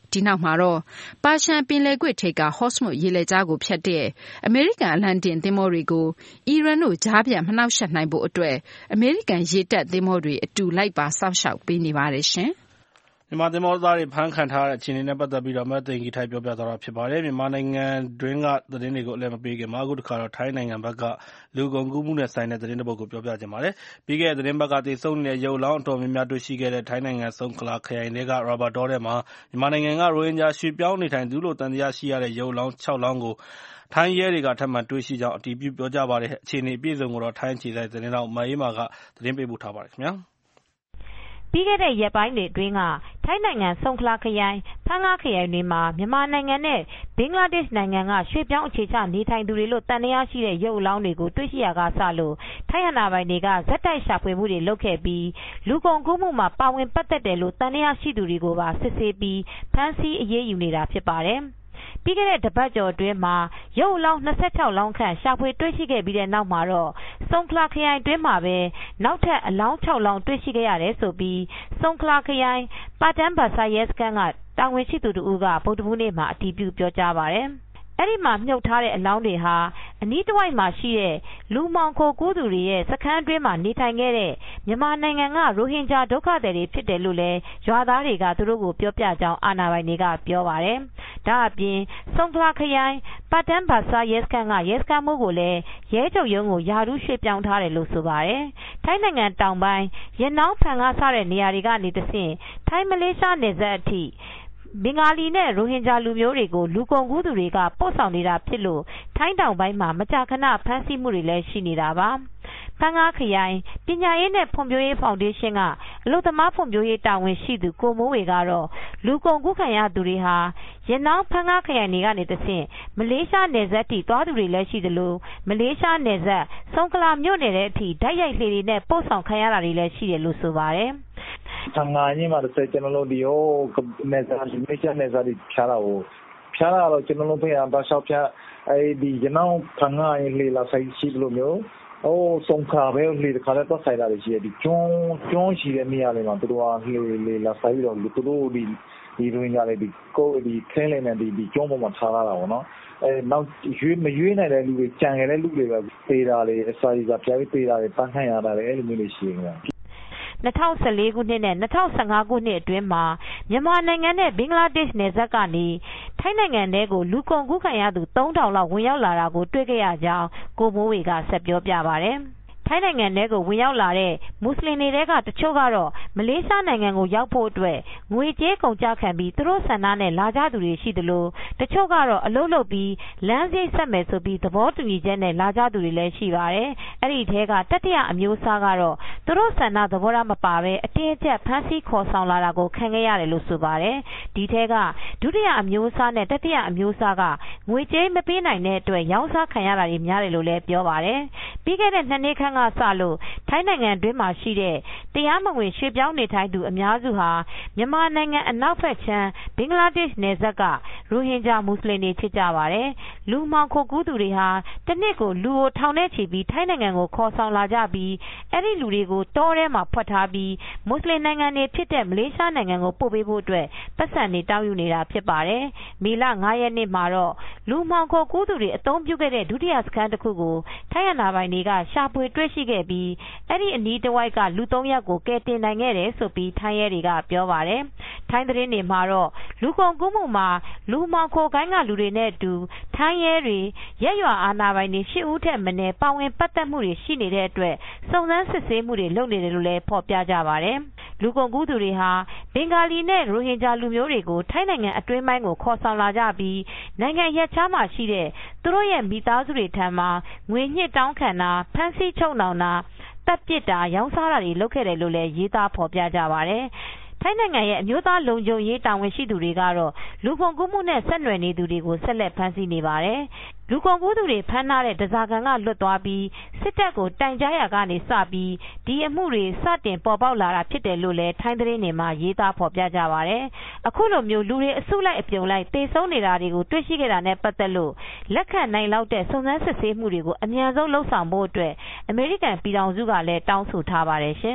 ဒီနောက်မှာတော့ပါရှန်ပင်လယ်ကွေ့ထိပ်က Hormuz ရေလက်ကြားကိုဖြတ်တဲ့အမေရိကန်အလံတင်သင်္ဘောတွေကိုအီရန်တို့ကြားဖြတ်မနှောက်ယှက်နိုင်ဖို့အတွက်အမေရိကန်ရေတပ်သင်္ဘောတွေအတူလိုက်ပါစောင့်ရှောက်ပေးနေပါတယ်ရှင်။မြန်မာသင်္ဘောသားတွေဖမ်းခံထားတဲ့အခြေအနေနဲ့ပတ်သက်ပြီးတော့မသိင်္ဂီထိုက်ပြောပြသွားတာဖြစ်ပါတယ်။မြန်မာနိုင်ငံတွင်းကသတင်းတွေကိုအလည်းမပေးခင်မှာအခုတစ်ခါတော့ထိုင်းနိုင်ငံဘက်ကလူကုန်ကူးမှုနဲ့ဆိုင်တဲ့သတင်းတစ်ပုဒ်ကိုပြောပြချင်ပါတယ်။ပြီးခဲ့တဲ့သတင်းပတ်ကတည်ဆုံနေတဲ့ရုပ်လောင်းအတော်များများတွေ့ရှိခဲ့တဲ့ထိုင်းနိုင်ငံဆုံခလာခရိုင်တွေကရာဘာတောထဲမှာမြန်မာနိုင်ငံကရိုဟင်ဂျာရွှေ့ပြောင်းနေထိုင်သူလို့တန်တရားရှိရတဲ့ရုပ်လောင်း၆လောင်းကိုထိုင်းရဲတွေကထပ်မံတွေ့ရှိကြောင်းအတည်ပြုပြောကြားပါတယ်။အခြေအနေအပြည့်အစုံကိုတော့ထိုင်းအခြေစိုက်သတင်းတောက်မအေးမာကသတင်းပေးပို့ထားပါတယ်ခင်ဗျာ။ပြီးခဲ့တဲ့ရက်ပိုင်းတွေအတွင်းကထိုင်းနိုင်ငံဆုံခလာခရိုင်ဖန်းငါးခရိုင်တွေမှာမြန်မာနိုင်ငံနဲ့ဘင်္ဂလားဒေ့ရှ်နိုင်ငံကရွှေ့ပြောင်းအခြေချနေထိုင်သူတွေလို့တန်တရားရှိတဲ့ရုပ်အလောင်းတွေကိုတွေ့ရှိရကစလို့ထိုင်းအာဏာပိုင်တွေကဇက်တိုက်ရှာဖွေမှုတွေလုပ်ခဲ့ပြီးလူကုန်ကူးမှုမှာပါဝင်ပတ်သက်တယ်လို့တန်တရားရှိသူတွေကိုပါစစ်ဆေးပြီးဖမ်းဆီးအရေးယူနေတာဖြစ်ပါတယ်။ပြီးခဲ့တဲ့တပတ်ကျော်အတွင်းမှာရုပ်အလောင်း၂၆လောင်းခန့်ရှာဖွေတွေ့ရှိခဲ့ပြီးတဲ့နောက်မှာတော့ဆုံခလာခရိုင်အတွင်းမှာပဲနောက်ထပ်အလောင်း၆လောင်းတွေ့ရှိခဲ့ရတယ်ဆိုပြီးဆုံခလာခရိုင်ပါတန်းဘာဆာရဲစခန်းကတာဝန်ရှိသူတို့ကဗုဒ္ဓဟူးနေ့မှာအတည်ပြုပြောကြားပါတယ်။အဲ့ဒီမှာမြုပ်ထားတဲ့အလောင်းတွေဟာအနီးတစ်ဝိုက်မှာရှိတဲ့လူမှောင်ခိုကူးသူတွေရဲ့စခန်းအတွင်းမှာနေထိုင်ခဲ့တဲ့မြန်မာနိုင်ငံကရိုဟင်ဂျာဒုက္ခသည်တွေဖြစ်တယ်လို့လည်းရွာသားတွေကသူတို့ကိုပြောပြကြောင်းအာဏာပိုင်တွေကပြောပါတယ်။ဒါအပြင်ဆုံခလာခရိုင်ပတ်တန်းဘာဆာရဲစခန်းကရဲစခန်းမှုကိုလည်းရဲချုပ်ရုံးကိုယာရုရွှေ့ပြောင်းထားတယ်လို့ဆိုပါတယ်။ထိုင်းနိုင်ငံတောင်ပိုင်းရနောင်းဖန်ကားစတဲ့နေရာတွေကနေတဆင့်ထိုင်းမလေးရှားနယ်စပ်အထိဘင်္ဂါလီနဲ့ရိုဟင်ဂျာလူမျိုးတွေကိုလူကုန်ကူးသူတွေကပို့ဆောင်နေတာဖြစ်လို့ထိုင်းတောင်ပိုင်းမှာမကြာခဏဖမ်းဆီးမှုတွေလည်းရှိနေတာပါ။ဖန်ငါးခရိုင်ပညာရေးနဲ့ဖွံ့ဖြိုးရေးဖောင်ဒေးရှင်းကအလုပ်သမားဖွံ့ဖြိုးရေးတာဝန်ရှိသူကိုမိုးဝေကတော့လူကုန်ကူးခံရသူတွေဟာရနောင်းဖန်ငါးခရိုင်တွေကနေတဆင့်မလေးရှားနယ်စပ်ထိသွားသူတွေလည်းရှိသလိုမလေးရှားနယ်စပ်ဆုံခလာမြို့နယ်တဲ့အထိဓာတ်ရိုက်လှေတွေနဲ့ပို့ဆောင်ခံရတာတွေလည်းရှိတယ်လို့ဆိုပါတယ်။ဖန်ငါညမှာတော့ကျွန်တော်တို့ဒီဟိုနယ်စပ်မလေးရှားနယ်စပ်တွေဖြားတာကိုဖြားတာတော့ကျွန်တော်တို့ဖေးအောင်တော့ရှောက်ဖြားအဲဒီရနောင်းဖန်ငါရေလေလာဆိုင်ရှိလို့မျိုးဟိုဆုံခါပဲလေတခါတော့တော့ဆိုင်တာတွေရှိတယ်ဒီကျွန်းကျွန်းရှိတဲ့နေရာတွေမှာသူတို့ကလေလေလာဆိုင်ပြီးတော့သူတို့ဒီဒီရင်းကြလေဒီကိုဒီခင်းလေးနဲ့ဒီဒီကျွန်းပေါ်မှာထားလာတာပေါ့နော်အဲနောက်ရွေးမရွေးနိုင်တဲ့လူတွေကြံခဲ့တဲ့လူတွေပဲပေးတာလေအစာကြီးကပြားပြီးပေးတာတွေပန်းခံရတာလေအဲ့လိုမျိုးတွေရှိနေတာ၂၀၁၄ခုနှစ်နဲ့၂၀၁၅ခုနှစ်အတွင်းမှာမြန်မာနိုင်ငံနဲ့ဘင်္ဂလားဒေ့ရှ်နယ်စပ်ကနေထိုင်းနိုင်ငံထဲကိုလူကုန်ကူးခံရသူသုံးထောင်လောက်ဝင်ရောက်လာတာကိုတွေ့ခဲ့ရကြောင်းကိုမိုးဝေကဆက်ပြောပြပါတယ်။ထိုင်းနိုင်ငံထဲကိုဝင်ရောက်လာတဲ့မွတ်စလင်တွေကတချို့ကတော့မလေးရှားနိုင်ငံကိုရောက်ဖို့အတွက်ငွေကြေးကုန်ကျခံပြီးသူတို့ဆန္ဒနဲ့လာကြသူတွေရှိသလိုတချို့ကတော့အလုပ်လုပ်ပြီးလမ်းစိတ်ဆက်မယ်ဆိုပြီးသဘောတူညီချက်နဲ့လာကြသူတွေလည်းရှိပါတယ်။အဲ့ဒီထဲကတတိယအမျိုးအစားကတော့သူတို့ဆန္ဒသဘောထားမပါဘဲအတင်းအကျပ်ဖမ်းဆီးခေါ်ဆောင်လာတာကိုခံခဲ့ရတယ်လို့ဆိုပါတယ်။ဒီထဲကဒုတိယအမျိုးအစားနဲ့တတိယအမျိုးအစားကငွေကြေးမပေးနိုင်တဲ့အတွက်ရောင်းစားခံရတာတွေများတယ်လို့လည်းပြောပါတယ်။ပြီးခဲ့တဲ့နှစ်နှစ်ခန့်ကစလို့ထိုင်းနိုင်ငံတွင်းမှာရှိတဲ့တရားမဝင်ရွှေ့ပြောင်းနေထိုင်သူအများစုဟာမြန်မာနိုင်ငံအနောက်ဘက်ခြမ်းဘင်္ဂလားဒေ့ရှ်နယ်စပ်ကရိုဟင်ဂျာမွတ်စလင်တွေဖြစ်ကြပါတယ်။လူမှောင်ခိုကူးသူတွေဟာတနစ်ကိုလူကိုထောင်ထဲချီပြီးထိုင်းနိုင်ငံကိုခေါ်ဆောင်လာကြပြီးအဲ့ဒီလူတွေကိုတောထဲမှာဖွက်ထားပြီးမွတ်စလင်နိုင်ငံတွေဖြစ်တဲ့မလေးရှားနိုင်ငံကိုပို့ပေးဖို့အတွက်ပတ်စံတွေတောင်းယူနေတာဖြစ်ပါတယ်။မေလ၅ရက်နေ့မှာတော့လူမှောင်ခိုကူးသူတွေအသုံးပြုခဲ့တဲ့ဒုတိယစခန်းတစ်ခုကိုထိုင်းအာဏာပိုင်တွေကရှာဖွေတွေ့ရှိခဲ့ပြီးအဲ့ဒီအနီးတစ်ဝိုက်ကလူသုံးယောက်ကိုကယ်တင်နိုင်ခဲ့တယ်ဆိုပြီးထိုင်းရဲတွေကပြောပါတယ်။ထိုင်းသတင်းတွေမှာတော့လူကုန်ကူးမှုမှာလူမှောင်ခိုကိုင်းကလူတွေနဲ့အတူထိုင်းရဲတွေရက်ရွာအာဏာပိုင်တွေရှစ်ဦးထက်မနည်းပါဝင်ပတ်သက်မှုတွေရှိနေတဲ့အတွက်စုံစမ်းစစ်ဆေးမှုတွေလုပ်နေတယ်လို့လည်းဖော်ပြကြပါတယ်။လူကုန်ကူးသူတွေဟာဘင်္ဂါလီနဲ့ရိုဟင်ဂျာလူမျိုးတွေကိုထိုင်းနိုင်ငံအတွင်းပိုင်းကိုခေါ်ဆောင်လာကြပြီးနိုင်ငံရပ်ခြားမှာရှိတဲ့သူတို့ရဲ့မိသားစုတွေထံမှာငွေညှစ်တောင်းခံတာဖမ်းဆီးချုပ်နှောင်တာတပ်ပစ်တာရောင်းစားတာတွေလုပ်ခဲ့တယ်လို့လည်းရေးသားဖော်ပြကြပါတယ်။ထိုင်းနိုင်ငံရဲ့အမျိုးသားလုံခြုံရေးတာဝန်ရှိသူတွေကတော့လူကုန်ကူးမှုနဲ့ဆက်နွယ်နေသူတွေကိုဆက်လက်ဖမ်းဆီးနေပါတယ်။လူကုန်ကူးသူတွေဖမ်းထားတဲ့ဓဇာကန်ကလွတ်သွားပြီးစစ်တပ်ကိုတိုင်ကြားရာကနေစပြီးဒီအမှုတွေစတင်ပေါ်ပေါက်လာတာဖြစ်တယ်လို့လည်းထိုင်းသတင်းတွေမှာရေးသားဖော်ပြကြပါတယ်။အခုလိုမျိုးလူတွေအစုလိုက်အပြုံလိုက်သေဆုံးနေတာတွေကိုတွေ့ရှိခဲ့တာနဲ့ပတ်သက်လို့လက်ခံနိုင်လောက်တဲ့စုံစမ်းစစ်ဆေးမှုတွေကိုအမြန်ဆုံးလှုပ်ဆောင်ဖို့အတွက်အမေရိကန်ပြည်ထောင်စုကလည်းတောင်းဆိုထားပါတယ်ရှင်။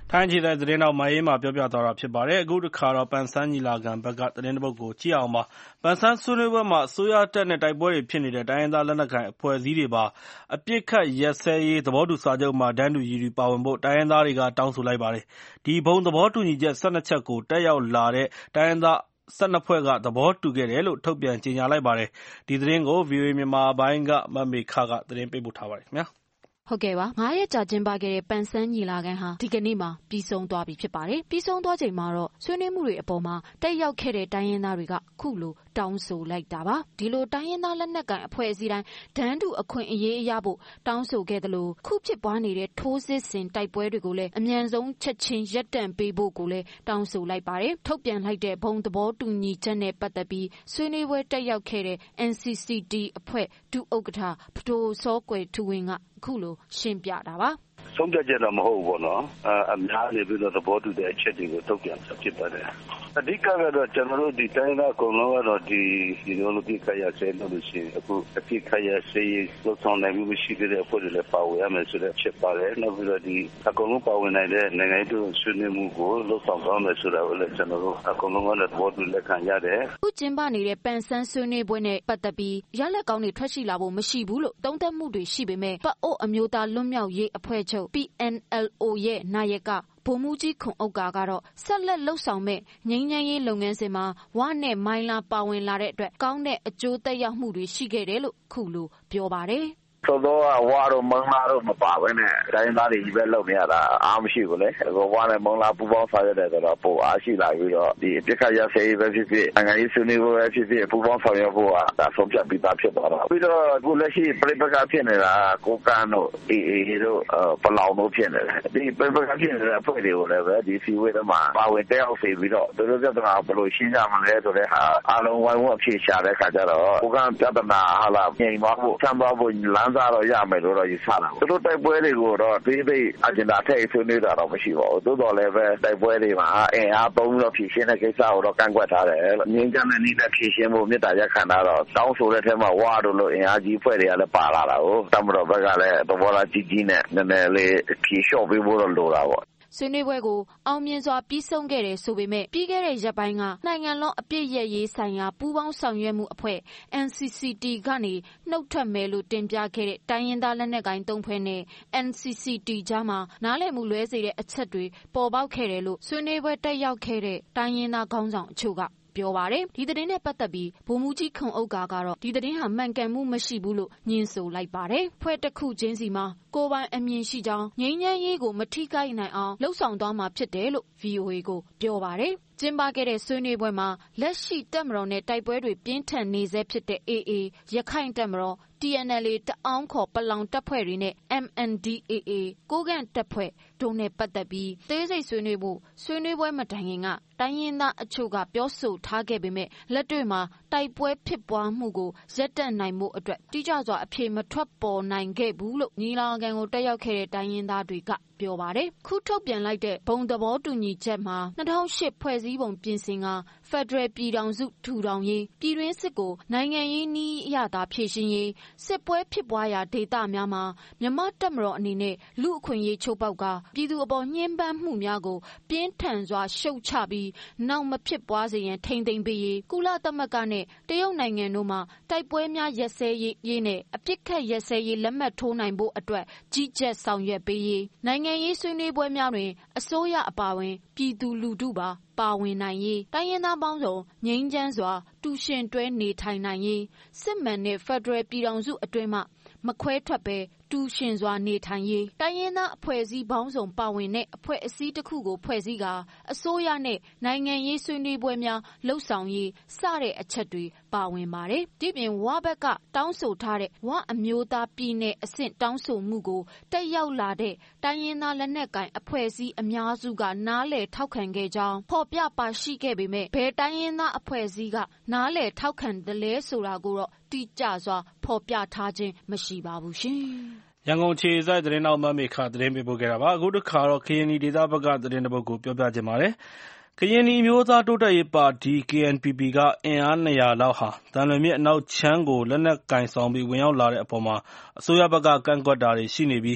ထိုင်းအခြေစိုက်သတင်းထောက်မအေးမာပြောပြသွားတာဖြစ်ပါတယ်။အခုတစ်ခါတော့ပန်ဆန်းညီလာခံဘက်ကသတင်းတစ်ပုဒ်ကိုကြည့်အောင်ပါ။ပန်ဆန်းဆွေးနွေးပွဲမှာအစိုးရတပ်နဲ့တိုက်ပွဲတွေဖြစ်နေတဲ့တိုင်းရင်းသားလက်နက်ကိုင်အဖွဲ့အစည်းတွေပါအပစ်အခတ်ရပ်စဲရေးသဘောတူစာချုပ်မှာတန်းတူရည်တူပါဝင်ဖို့တိုင်းရင်းသားတွေကတောင်းဆိုလိုက်ပါတယ်။ဒီဘုံသဘောတူညီချက်၁၂ချက်ကိုတက်ရောက်လာတဲ့တိုင်းရင်းသား၁၂ဖွဲ့ကသဘောတူခဲ့တယ်လို့ထုတ်ပြန်ကြေညာလိုက်ပါတယ်။ဒီသတင်းကို ဗွီအိုအေ မြန်မာပိုင်းကမမေခကသတင်းပေးပို့ထားပါတယ်ခင်ဗျာ။ဟုတ်ကဲ့ပါငါးရက်ကြာကျင်းပခဲ့တဲ့ပန်ဆန်းညီလာခံဟာဒီကနေ့မှာပြီးဆုံးသွားပြီဖြစ်ပါတယ်ပြီးဆုံးသွားချိန်မှာတော့ဆွေးနွေးမှုတွေအပေါ်မှာတက်ရောက်ခဲ့တဲ့တိုင်းရင်းသားတွေကခုလိုတောင်းဆိုလိုက်တာပါဒီလိုတိုင်းရင်းသားလက်နက်ကိုင်အဖွဲ့အစည်းတိုင်းဒန်းတူအခွင့်အရေးအရဖို့တောင်းဆိုခဲ့တယ်လို့ခုဖြစ်ပွားနေတဲ့ထိုးစစ်ဆင်တိုက်ပွဲတွေကိုလည်းအမြန်ဆုံးချက်ချင်းရပ်တန့်ပေးဖို့ကိုလည်းတောင်းဆိုလိုက်ပါတယ်ထုတ်ပြန်လိုက်တဲ့ဘုံသဘောတူညီချက်နဲ့ပတ်သက်ပြီးဆွေးနွေးပွဲတက်ရောက်ခဲ့တဲ့ N C C T အဖွဲ့ဒုဥက္ကဋ္ဌဖတိုစောကွယ်ထူဝင်းကအခုလိုရှင်းပြတာပါဆုံးဖြတ်ချက်တော့မဟုတ်ဘူးပေါ့နော်အများနေပြီးတော့သဘောတူတဲ့အချက်တွေကိုထုတ်ပြန်ချက်ဖြစ်ပါတယ်အဓိကကတော့ကျွန်တော်တို့ဒီတိုင်းသားအကုန်လုံးကတော့ဒီဒီလိုလိုပြခရဆဲလို့ရှိရင်အခုအပြခရဆဲလို့ဆောင်နိုင်မှုရှိတဲ့အဖွဲ့တွေလည်းပါဝင်ရမယ်ဆိုတဲ့ချက်ပါတယ်နောက်ပြီးတော့ဒီအကုန်လုံးပါဝင်နိုင်တဲ့နိုင်ငံတို့ဆွေးနွေးမှုကိုလုပ်ဆောင်သွားမယ်ဆိုတာကိုလည်းကျွန်တော်တို့အကုန်လုံးကလည်းသဘောတူလက်ခံရတယ်ခုကျင်းပနေတဲ့ပန်ဆန်းဆွေးနွေးပွဲနဲ့ပတ်သက်ပြီးရလက်ကောင်းတွေထွက်ရှိလာဖို့မရှိဘူးလို့သုံးသပ်မှုတွေရှိပေမဲ့ပတ်အို့အမျိုးသားလွတ်မြောက်ရေးအဖွဲ့ချုပ် P N L O ရဲ့နာယကဗိုလ်မှူးကြီးခွန်ဥက္ကာကတော့ဆက်လက်လှုပ်ဆောင်မဲ့ငြိမ်းချမ်းရေးလုပ်ငန်းစဉ်မှာဝနဲ့မိုင်းလာပါဝင်လာတဲ့အတွက်ကောင်းတဲ့အကျိုးသက်ရောက်မှုတွေရှိခဲ့တယ်လို့ခုလိုပြောပါတယ်ဆိုတော့ဝါတော့မင်္ဂလာတော့မပါဘဲနဲ့တိုင်းသားတွေကြီးပဲလုပ်နေရတာအားမရှိဘူးလေဟိုဝါနဲ့မင်္ဂလာပူပေါင်းဆောင်ရွက်တယ်ဆိုတော့ပိုအားရှိလာပြီးတော့ဒီအပြစ်ခတ်ရစေးပဲဖြစ်ဖြစ်နိုင်ငံရေးဆွေးနွေးပွဲပဲဖြစ်ဖြစ်ပူပေါင်းဆောင်ရွက်ဖို့ကဒါဆုံးဖြတ်ပြီးသားဖြစ်သွားတော့ပြီးတော့အခုလက်ရှိပြိပက္ခဖြစ်နေတာကိုကန်းတို့အေးအေးတို့ပလောင်တို့ဖြစ်နေတယ်ဒီပြိပက္ခဖြစ်နေတဲ့အဖွဲ့တွေကိုလည်းပဲဒီစီဝေးတွေမှာပါဝင်တက်ရောက်စေပြီးတော့တို့တို့ပြဿနာဘယ်လိုရှင်းကြမလဲဆိုတဲ့ဟာအားလုံးဝိုင်းဝန်းအဖြေရှာတဲ့ခါကျတော့ကိုကန်းပြဿနာဟာလာငြိမ်သွားဖို့ဆံသွားဖို့လမ်းစားတော့ရမယ်လို့တော့ယူဆတာသူတို့တိုက်ပွဲတွေကိုတော့သိသိအဂျင်ဒါထည့်ဆွေးနွေးတာတော့မရှိပါဘူးသို့တော်လည်းပဲတိုက်ပွဲတွေမှာအင်အားသုံးပြီးတော့ဖြည့်ရှင်းတဲ့ကိစ္စကိုတော့ကန့်ကွက်ထားတယ်ငြင်းကြတဲ့နေ့နဲ့ဖြည့်ရှင်းဖို့မြစ်တာရက်ခံတာတော့တောင်းဆိုတဲ့ထဲမှာဝါတို့လို့အင်အားကြီးဖွဲ့တွေကလည်းပါလာတာကိုတမတော်ဘက်ကလည်းသဘောထားကြီးကြီးနဲ့နည်းနည်းလေးဖြည့်လျှော့ပေးဖို့တော့လိုတာပေါ့ဆွေးနွေးပွဲကိုအောင်မြင်စွာပြီးဆုံးခဲ့တယ်ဆိုပေမဲ့ပြီးခဲ့တဲ့ရက်ပိုင်းကနိုင်ငံလုံးအပြည့်ရဲ့ရေးဆိုင်ရာပူးပေါင်းဆောင်ရွက်မှုအဖွဲ့ N C C T ကနေနှုတ်ထွက်မယ်လို့တင်ပြခဲ့တဲ့တိုင်းရင်းသားလက်နက်ကိုင်သုံးဖွဲ့နဲ့ N C C T ကြားမှာနားလည်မှုလွဲစေတဲ့အချက်တွေပေါ်ပေါက်ခဲ့တယ်လို့ဆွေးနွေးပွဲတက်ရောက်ခဲ့တဲ့တိုင်းရင်းသားခေါင်းဆောင်အချို့ကပြောပါတယ်ဒီသတင်းနဲ့ပတ်သက်ပြီးဗိုလ်မှူးကြီးခွန်ဥက္ကာကတော့ဒီသတင်းဟာမှန်ကန်မှုမရှိဘူးလို့ညင်းဆိုလိုက်ပါတယ်ဖွဲ့တစ်ခုချင်းစီမှာကိုယ်ပိုင်အမြင်ရှိကြောင်းငြိမ်းချမ်းရေးကိုမထိခိုက်နိုင်အောင်လှုံ့ဆော်သွားမှာဖြစ်တယ်လို့ V O A ကိုပြောပါတယ်ကျင်းပခဲ့တဲ့ဆွေးနွေးပွဲမှာလက်ရှိတပ်မတော်နဲ့တိုက်ပွဲတွေပြင်းထန်နေဆဲဖြစ်တဲ့ A A ရခိုင်တပ်မတော် T N L A တအောင်းခေါ်ပလောင်တပ်ဖွဲ့တွေနဲ့ M N D A A ကိုကန့်တပ်ဖွဲ့တို့နဲ့ပတ်သက်ပြီးသေးစိတ်ဆွေးနွေးဖို့ဆွေးနွေးပွဲမတိုင်ခင်ကတိုင်းရင်းသားအချို့ကပြောဆိုထားခဲ့ပေမဲ့လက်တွေ့မှာတိုက်ပွဲဖြစ်ပွားမှုကိုရပ်တန့်နိုင်မှုအတွက်တိကျစွာအဖြေမထွက်ပေါ်နိုင်ခဲ့ဘူးလို့ညီလာခံကိုတက်ရောက်ခဲ့တဲ့တိုင်းရင်းသားတွေကပြောပါတယ်ခုထုတ်ပြန်လိုက်တဲ့ဘုံသဘောတူညီချက်မှာ၂၀၀၈ဖွဲ့စည်းပုံပြင်ဆင်ကဖက်ဒရယ်ပြည်ထောင်စုထူထောင်ရေးပြည်တွင်းစစ်ကိုနိုင်ငံရေးနည်းအရသာဖြည့်ရှင်းရေးစစ်ပွဲဖြစ်ပွားရာဒေသများမှာမြန်မာတပ်မတော်အနေနဲ့လူအခွင့်အရေးချိုးဖောက်ကပြည်သူအပေါ်ညှဉ်းပန်းမှုများကိုပြင်းထန်စွာရှုတ်ချပြီးနောက်မဖြစ်ပွားစေရန်ထိန်းသိမ်းပေးရေးကုလသမဂ္ဂနဲ့တရုတ်နိုင်ငံတို့မှတိုက်ပွဲများရပ်စဲရေးနဲ့အပြစ်ခတ်ရပ်စဲရေးလက်မှတ်ထိုးနိုင်ဖို့အတွက်ကြီးကြပ်ဆောင်ရွက်ပေးရေးနိုင်ငံရေးဆွေးနွေးပွဲများတွင်အစိုးရအပါအဝင်ပြည်သူလူထုပါပါဝင်နိုင်ရေးတိုင်းရင်းသားပေါင်းစုံငြိမ်းချမ်းစွာတူရှင်တွဲနေထိုင်နိုင်ရေးစစ်မှန်တဲ့ဖက်ဒရယ်ပြည်ထောင်စုအတွင်းမှမခွဲထွက်ပဲတူရှင်စွာနေထိုင်ရေးတိုင်းရင်းသားအဖွဲ့အစည်းပေါင်းစုံပါဝင်တဲ့အဖွဲ့အစည်းတစ်ခုကိုဖွဲ့စည်းကာအစိုးရနဲ့နိုင်ငံရေးဆွေးနွေးပွဲများလှုပ်ဆောင်ရေးစတဲ့အချက်တွေပါဝင်ပါတယ်။ဒီပြင်ဝဘက်ကတောင်းဆိုထားတဲ့ဝအမျိုးသားပြည်နယ်အဆင့်တောင်းဆိုမှုကိုတက်ရောက်လာတဲ့တိုင်းရင်းသားလက်နက်ကိုင်အဖွဲ့အစည်းအများစုကနားလည်ထောက်ခံခဲ့ကြောင်းဖော်ပြပါရှိခဲ့ပေမဲ့ဘယ်တိုင်းရင်းသားအဖွဲ့အစည်းကနားလည်ထောက်ခံတယ်လဲဆိုတာကိုတော့တိကျစွာဖော်ပြထားခြင်းမရှိပါဘူးရှင်။ရန်ကုန်အခြေစိုက်သတင်းတောက်မမေခသတင်းပေးပို့ခဲ့တာပါအခုတစ်ခါတော့ကရင်နီဒေသဘက်ကသတင်းတစ်ပုဒ်ကိုပြောပြချင်ပါတယ်ကရင်နီမျိုးသားတိုးတက်ရေးပါတီ K N P P ကအင်အား၂၀၀လောက်ဟာတန်လွင်မြစ်အနောက်ချမ်းကိုလက်နက်ကင်ဆောင်ပြီးဝင်ရောက်လာတဲ့အပေါ်မှာအစိုးရဘက်ကကန့်ကွက်တာတွေရှိနေပြီး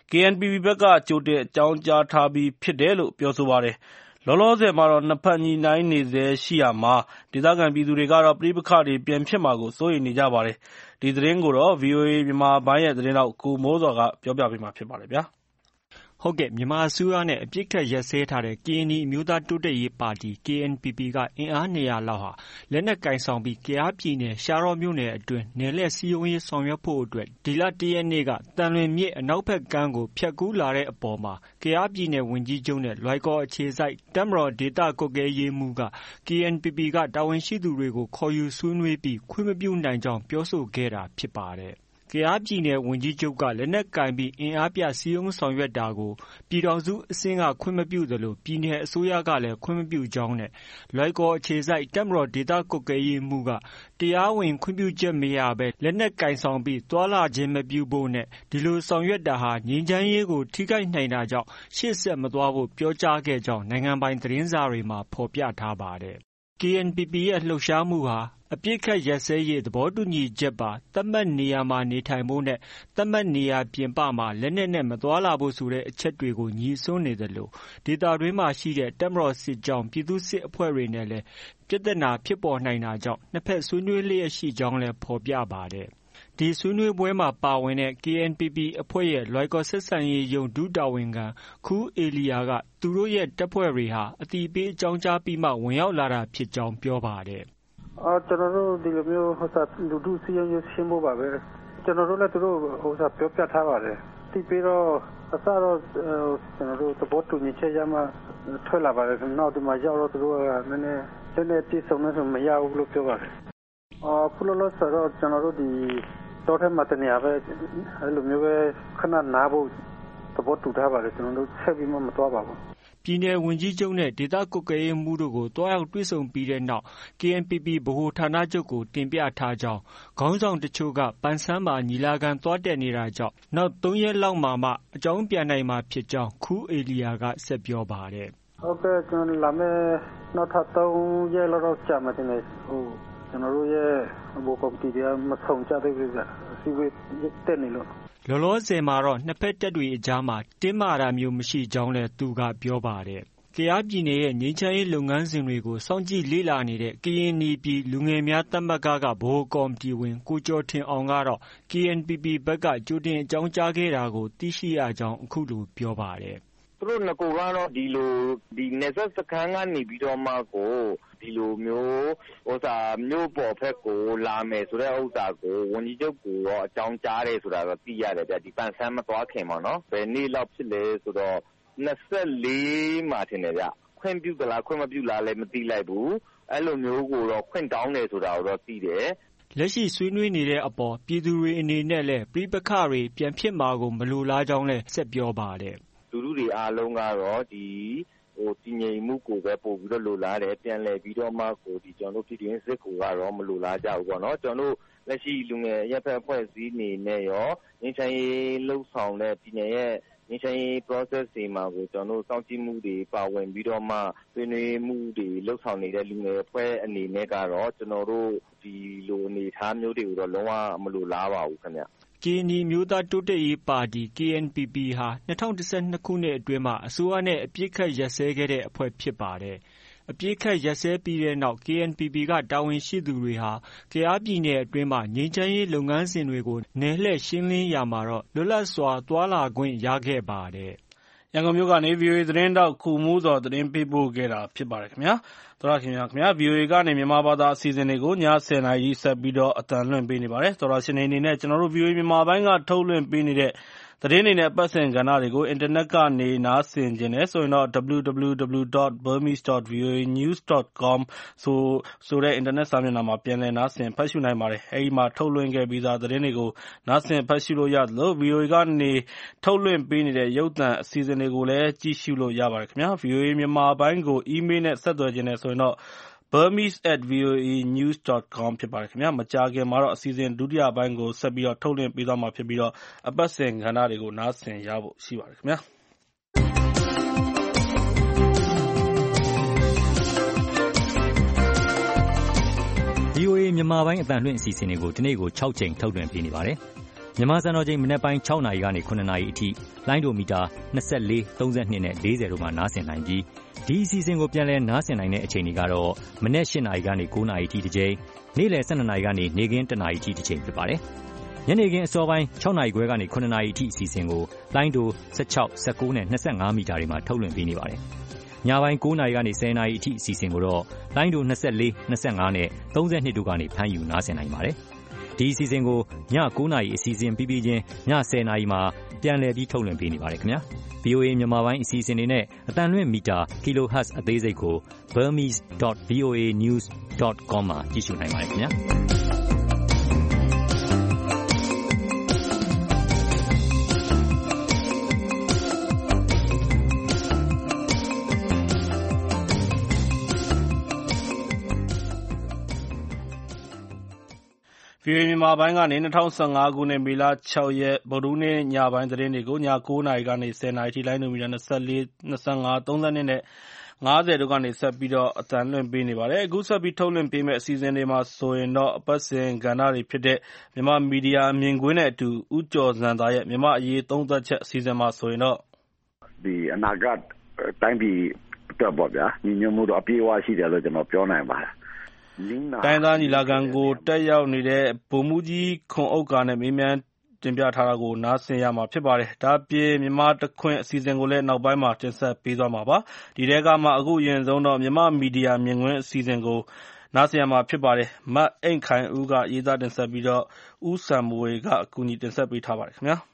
K N P P ဘက်ကကြိုတင်အကြောင်းကြားထားပြီးဖြစ်တယ်လို့ပြောဆိုပါတယ်။လောလောဆယ်မှာတော့နှစ်ဖက်ညှိနှိုင်းနေဆဲရှိရာမှာဒေသခံပြည်သူတွေကတော့ပဋိပက္ခတွေပြန်ဖြစ်မှာကိုစိုးရိမ်နေကြပါတယ်။ဒီသတင်းကိုတော့ ဗွီအိုအေ မြန်မာပိုင်းရဲ့သတင်းထောက်ကိုမိုးစောကပြောပြပေးမှာဖြစ်ပါတယ်ဗျာ။ဟုတ်ကဲ့မြန်မာအစိုးရနဲ့အပြစ်ခတ်ရက်စဲထားတဲ့ ကရင်နီအမျိုးသားတိုးတက်ရေးပါတီ K N P P ကအင်အားနှစ်ရာလောက်ဟာလက်နက်ကင်ဆောင်ပြီးကယားပြည်နယ်ရှားတောမြို့နယ်အတွင်းနယ်လှည့်စည်းရုံးရေးဆောင်ရွက်ဖို့အတွက်ဒီလတရက်နေ့ကတန်လွင်မြစ်အနောက်ဘက်ကမ်းကိုဖြတ်ကူးလာတဲ့အပေါ်မှာကယားပြည်နယ်ဝန်ကြီးချုပ်နဲ့လွိုင်ကော်အခြေစိုက်တပ်မတော်ဒေသကွပ်ကဲရေးမှူးက K N P P ကတာဝန်ရှိသူတွေကိုခေါ်ယူဆွေးနွေးပြီးခွင့်မပြုနိုင်ကြောင်းပြောဆိုခဲ့တာဖြစ်ပါတယ်။ကယားပြည်နယ်ဝန်ကြီးချုပ်ကလက်နက်ကင်ပြီးအင်အားပြစည်းရုံးဆောင်ရွက်တာကိုပြည်ထောင်စုအဆင့်ကခွင့်မပြုသလိုပြည်နယ်အစိုးရကလည်းခွင့်မပြုကြောင်းနဲ့လွိုင်ကော်အခြေစိုက်တပ်မတော်ဒေသကွပ်ကဲရေးမှူးကတရားဝင်ခွင့်ပြုချက်မရဘဲလက်နက်ကင်ဆောင်ပြီးသွာလာခြင်းမပြုဖို့နဲ့ဒီလိုဆောင်ရွက်တာဟာငြိမ်းချမ်းရေးကိုထိခိုက်နိုင်တာကြောင့်ရှေ့ဆက်မသွားဖို့ပြောကြားခဲ့ကြောင်းနိုင်ငံပိုင်သတင်းစာတွေမှာဖော်ပြထားပါတယ်။ K N P P ရဲ့လှုပ်ရှားမှုဟာအပြစ်ခတ်ရက်စဲရေးသဘောတူညီချက်ပါသတ်မှတ်နေရာမှာနေထိုင်ဖို့နဲ့သတ်မှတ်နေရာပြင်ပမှာလက်နက်နဲ့မသွားလာဖို့ဆိုတဲ့အချက်တွေကိုညီစွန်းနေတယ်လို့ဒေသတွင်းမှာရှိတဲ့တပ်မတော်စစ်ကြောင်းပြည်သူ့စစ်အဖွဲ့တွေနဲ့လည်းပြဿနာဖြစ်ပေါ်နိုင်တာကြောင့်နှစ်ဖက်ဆွေးနွေးလျက်ရှိကြောင်းလည်းဖော်ပြပါတယ်။ဒီဆွေးနွေးပွဲမှာပါဝင်တဲ့ K N P P အဖွဲ့ရဲ့လွိုင်ကော်ဆက်ဆံရေးရုံးဒုတာဝန်ခံခူးအေလီယာကသူတို့ရဲ့တပ်ဖွဲ့တွေဟာအတိပေးအကြောင်းကြားပြီးမှဝင်ရောက်လာတာဖြစ်ကြောင်းပြောပါတယ်။အော်ကျွန်တော်တို့ဒီလိုမျိုးဟိုစားလူထုစီရင်ရရှင်းဖို့ပါပဲကျွန်တော်တို့လည်းသူတို့ဟိုစားပြောပြထားပါတယ်ဒီပြီးတော့အစတော့ကျွန်တော်တို့သဘောတူညီချက်ရမှထွက်လာပါတယ်နောက်ဒီမှာရောက်တော့သူတို့ကနည်းနည်းနည်းနည်းတိစုံနေဆိုမရဘူးလို့ပြောပါတယ်အော်ခုလောလောဆယ်တော့ကျွန်တော်တို့ဒီတော့ထဲမှာတနေရာပဲအဲ့လိုမျိုးပဲခဏနားဖို့သဘောတူထားပါတယ်ကျွန်တော်တို့ဆက်ပြီးမှမသွားပါဘူးပြည်နယ်ဝန်ကြီးချုပ်နဲ့ဒေသကွပ်ကဲရေးမှူးတို့ကိုတွားရောက်တွေ့ဆုံပြီးတဲ့နောက် K N P P ဗဟိုဌာနချုပ်ကိုတင်ပြထားကြောင်းခေါင်းဆောင်တချို့ကပန်ဆန်းမှာညီလာခံသွားတက်နေတာကြောင့်နောက်သုံးရက်လောက်မှမှအကြောင်းပြန်နိုင်မှာဖြစ်ကြောင်းခူးအေလီယာကဆက်ပြောပါတယ်။ဟုတ်ကဲ့ကျွန်တော်လာမယ့်နောက်ထပ်သုံးရက်လောက်တော့ကြာမှတင်နေဟိုကျွန်တော်တို့ရဲ့ဘိုးကော်မတီကမဆောင်ကြသေးဘူးကအစည်းအဝေးတက်နေလို့လောလောဆယ်မှာတော့နှစ်ဖက်တပ်တွေအကြားမှာတင်းမာတာမျိုးမရှိကြောင်းလည်းသူကပြောပါတယ်။ကယားပြည်နယ်ရဲ့ငြိမ်းချမ်းရေးလုပ်ငန်းစဉ်တွေကိုစောင့်ကြည့်လေ့လာနေတဲ့ကရင်နီပြည်လူငယ်များသမဂ္ဂကဗဟိုကော်မတီဝင်ကိုကျော်ထင်အောင်ကတော့ K N P P ဘက်ကကြိုတင်အကြောင်းကြားခဲ့တာကိုသိရှိရကြောင်းအခုလိုပြောပါတယ်။သူတို့ငကိုကတော့ဒီလိုဒီနေဆက်စခန်းကနေပြီးတော့မှကိုဒီလိုမျိုးဥစ္စာမျိုးပေါ်ဖက်ကိုလာမယ်ဆိုတဲ့ဥစ္စာကိုဝန်ကြီးချုပ်ကတော့အကြောင်းကြားတယ်ဆိုတာတော့သိရတယ်ဗျဒီပန်ဆန်းမသွားခင်ပါနော်ဘယ်နေ့လောက်ဖြစ်လဲဆိုတော့နှစ်ဆက်လေးမှာထင်တယ်ဗျခွင့်ပြုသလားခွင့်မပြုလားလည်းမသိလိုက်ဘူးအဲ့လိုမျိုးကိုတော့ခွင့်တောင်းတယ်ဆိုတာတော့သိတယ်လက်ရှိဆွေးနွေးနေတဲ့အပေါ်ပြည်သူတွေအနေနဲ့လည်းပြိပခတွေပြန်ဖြစ်မှာကိုမလိုလားကြောင်းလည်းဆက်ပြောပါတယ်လူလူတွေအားလုံးကတော့ဒီဟိုတည်ငြိမ်မှုကိုပဲပို့ပြီးတော့လိုလားတယ်ပြန်လည်ပြီးတော့မှကိုဒီကျွန်တော်တို့ပြည်တွင်းစစ်ကိုကတော့မလိုလားကြဘူးပေါ့နော်ကျွန်တော်တို့လက်ရှိလူငယ်ရပ်ဖက်အဖွဲ့အစည်းနေနဲ့ရောငင်းချိုင်းလှုပ်ဆောင်တဲ့ပြည်နယ်ရဲ့ငင်းချိုင်း process တွေမှာကိုကျွန်တော်တို့စောင့်ကြည့်မှုတွေပါဝင်ပြီးတော့မှဆွေးနွေးမှုတွေလှုပ်ဆောင်နေတဲ့လူငယ်အဖွဲ့အနေနဲ့ကတော့ကျွန်တော်တို့ဒီလိုအနေအထားမျိုးတွေကိုတော့လုံးဝမလိုလားပါဘူးခင်ဗျကရင်နီမျိုးသားတိုးတက်ရေးပါတီ K N P P ဟာ၂၀၁၂ခုနှစ်အတွင်းမှာအစိုးရနဲ့အပြစ်ခတ်ရက်စဲခဲ့တဲ့အဖွဲ့ဖြစ်ပါတယ်။အပြစ်ခတ်ရက်စဲပြီးတဲ့နောက် K N P P ကတာဝန်ရှိသူတွေဟာကယားပြည်နယ်အတွင်းမှာငြိမ်းချမ်းရေးလုပ်ငန်းစဉ်တွေကိုနယ်လှည့်ရှင်းလင်းရာမှာတော့လွတ်လပ်စွာသွားလာခွင့်ရခဲ့ပါတယ်။ရန်ကုန်မြို့ကနေ ဗွီအိုအေသတင်းထောက်ခူမိုးစောသတင်းပေးပို့ခဲ့တာဖြစ်ပါတယ်ခင်ဗျာ။သောရခင်ဗျာခင်ဗျာ ဗွီအိုအေကနေမြန်မာဘာသာအစီအစဉ်တွေကိုညဆယ်နာရီဆက်ပြီးတော့အသံလွှင့်ပေးနေပါတယ်။သောရရှင်အနေနဲ့ကျွန်တော်တို့ ဗွီအိုအေမြန်မာပိုင်းကထုတ်လွှင့်ပေးနေတဲ့သတင်းတွေနဲ့ပတ်သက်ကဏ္ဍတွေကိုအင်တာနက်ကနေနားဆင်ခြင်းနဲ့ဆိုရင်တော့ w w w dot burmese dot v o a news dot com ဆိုဆိုတဲ့အင်တာနက်စာမျက်နှာမှာပြန်လည်နားဆင်ဖတ်ရှုနိုင်ပါတယ်။အဲဒီမှာထုတ်လွှင့်ခဲ့ပြီးသားသတင်းတွေကိုနားဆင်ဖတ်ရှုလို့ရသလို ဗွီအိုအေကနေထုတ်လွှင့်ပေးနေတဲ့ရုပ်သံအစီအစဉ်တွေကိုလည်းကြည့်ရှုလို့ရပါတယ်ခင်ဗျာ။ ဗွီအိုအေမြန်မာပိုင်းကိုအီးမေးလ်နဲ့ဆက်သွယ်ခြင်းနဲ့ဆိုရင်တော့ burmese at v o a news dot com ဖြစ်ပါတယ်ခင်ဗျာ။မကြာခင်မှာတော့အစီအစဉ်ဒုတိယပိုင်းကိုဆက်ပြီးတော့ထုတ်လွှင့်ပေးသွားမှာဖြစ်ပြီးတော့အပတ်စဉ်ကဏ္ဍတွေကိုနားဆင်ရဖို့ရှိပါတယ်ခင်ဗျာ။ V O A မြန်မာပိုင်းအသံလွှင့်အစီအစဉ်တွေကိုဒီနေ့ကို၆ကြိမ်ထုတ်လွှင့်ပေးနေပါတယ်။မြန်မာစံတော်ချိန်မနက်ပိုင်း၆နာရီကနေ၇နာရီအထိလိုင်းဒိုမီတာ၂၄၊၃၂နဲ့၄၀တို့မှာနားဆင်နိုင်ပြီးဒီအစီအစဉ်ကိုပြန်လည်နားဆင်နိုင်တဲ့အချိန်တွေကတော့မနက်၈နာရီကနေ၉နာရီအထိတစ်ကြိမ်နေ့လယ်၁၂နာရီကနေနေ့ခင်း၁နာရီအထိတစ်ချိန်ဖြစ်ပါတယ်ညနေခင်းအစောပိုင်း၆နာရီခွဲကနေ၇နာရီအထိအစီအစဉ်ကိုလိုင်းဒို၁၆၊၁၉နဲ့၂၅မီတာတွေမှာထုတ်လွှင့်ပေးနေပါတယ်ညပိုင်း၉နာရီကနေ၁၀နာရီအထိအစီအစဉ်ကိုတော့လိုင်းဒို၂၄၊၂၅နဲ့၃၂တို့ကနေဖမ်းယူနားဆင်နိုင်ပါတယ်ဒီအစီအစဉ်ကိုည၉နာရီအစီအစဉ်ပြီးပြီးချင်းည၁၀နာရီမှာပြန်လည်ပြီးထုတ်လွှင့်ပေးနေပါတယ်ခင်ဗျာ ဗီအိုအေ မြန်မာပိုင်းအစီအစဉ်တွေနဲ့အတန်လွင့်မီတာ kilohertz အသေးစိတ်ကို burmese dot voa news dot com မှာကြည့်ရှုနိုင်ပါတယ်ခင်ဗျာဗီအိုအေမြန်မာပိုင်းကနေ၂၀၁၅ခုနှစ်မေလ၆ရက်ဗုဒ္ဓဟူးနေ့ညပိုင်းသတင်းတွေကိုည၉နာရီကနေ၁၀နာရီထိလိုင်းဒိုမီတာ၂၄၊၂၅၊၃၂နဲ့၅၀တို့ကနေဆက်ပြီးတော့အသံလွှင့်ပေးနေပါတယ်။အခုဆက်ပြီးထုတ်လွှင့်ပေးမယ့်အစီအစဉ်တွေမှာဆိုရင်တော့အပတ်စဉ်ကဏ္ဍတွေဖြစ်တဲ့မြန်မာမီဒီယာအမြင်ကွင်းနဲ့အတူဦးကျော်ဇံသာရဲ့မြန်မာ့အရေးသုံးသပ်ချက်အစီအစဉ်မှာဆိုရင်တော့ဒီအနာဂတ်တိုင်းပြည်အတွက်ပေါ့ဗျာညီညွတ်မှုတော့အပြည့်အဝရှိတယ်လို့ကျွန်တော်ပြောနိုင်ပါတယ်တိုင်းသားညီလာခံကိုတက်ရောက်နေတဲ့ဗိုလ်မှူးကြီးခွန်ဥက္ကာနဲ့မေးမြန်းတင်ပြထားတာကိုနားဆင်ရမှာဖြစ်ပါတယ်။ဒါ့အပြင်မြန်မာတခွင်အစီအစဉ်ကိုလည်းနောက်ပိုင်းမှာတင်ဆက်ပေးသွားမှာပါ။ဒီထဲကမှအခုအရင်ဆုံးတော့မြန်မာမီဒီယာမြင်ကွင်းအစီအစဉ်ကိုနားဆင်ရမှာဖြစ်ပါတယ်။မအိမ်ခိုင်ဦးကရေးသားတင်ဆက်ပြီးတော့ဦးစံမွေကအကူအညီတင်ဆက်ပေးထားပါတယ်ခင်ဗျာ။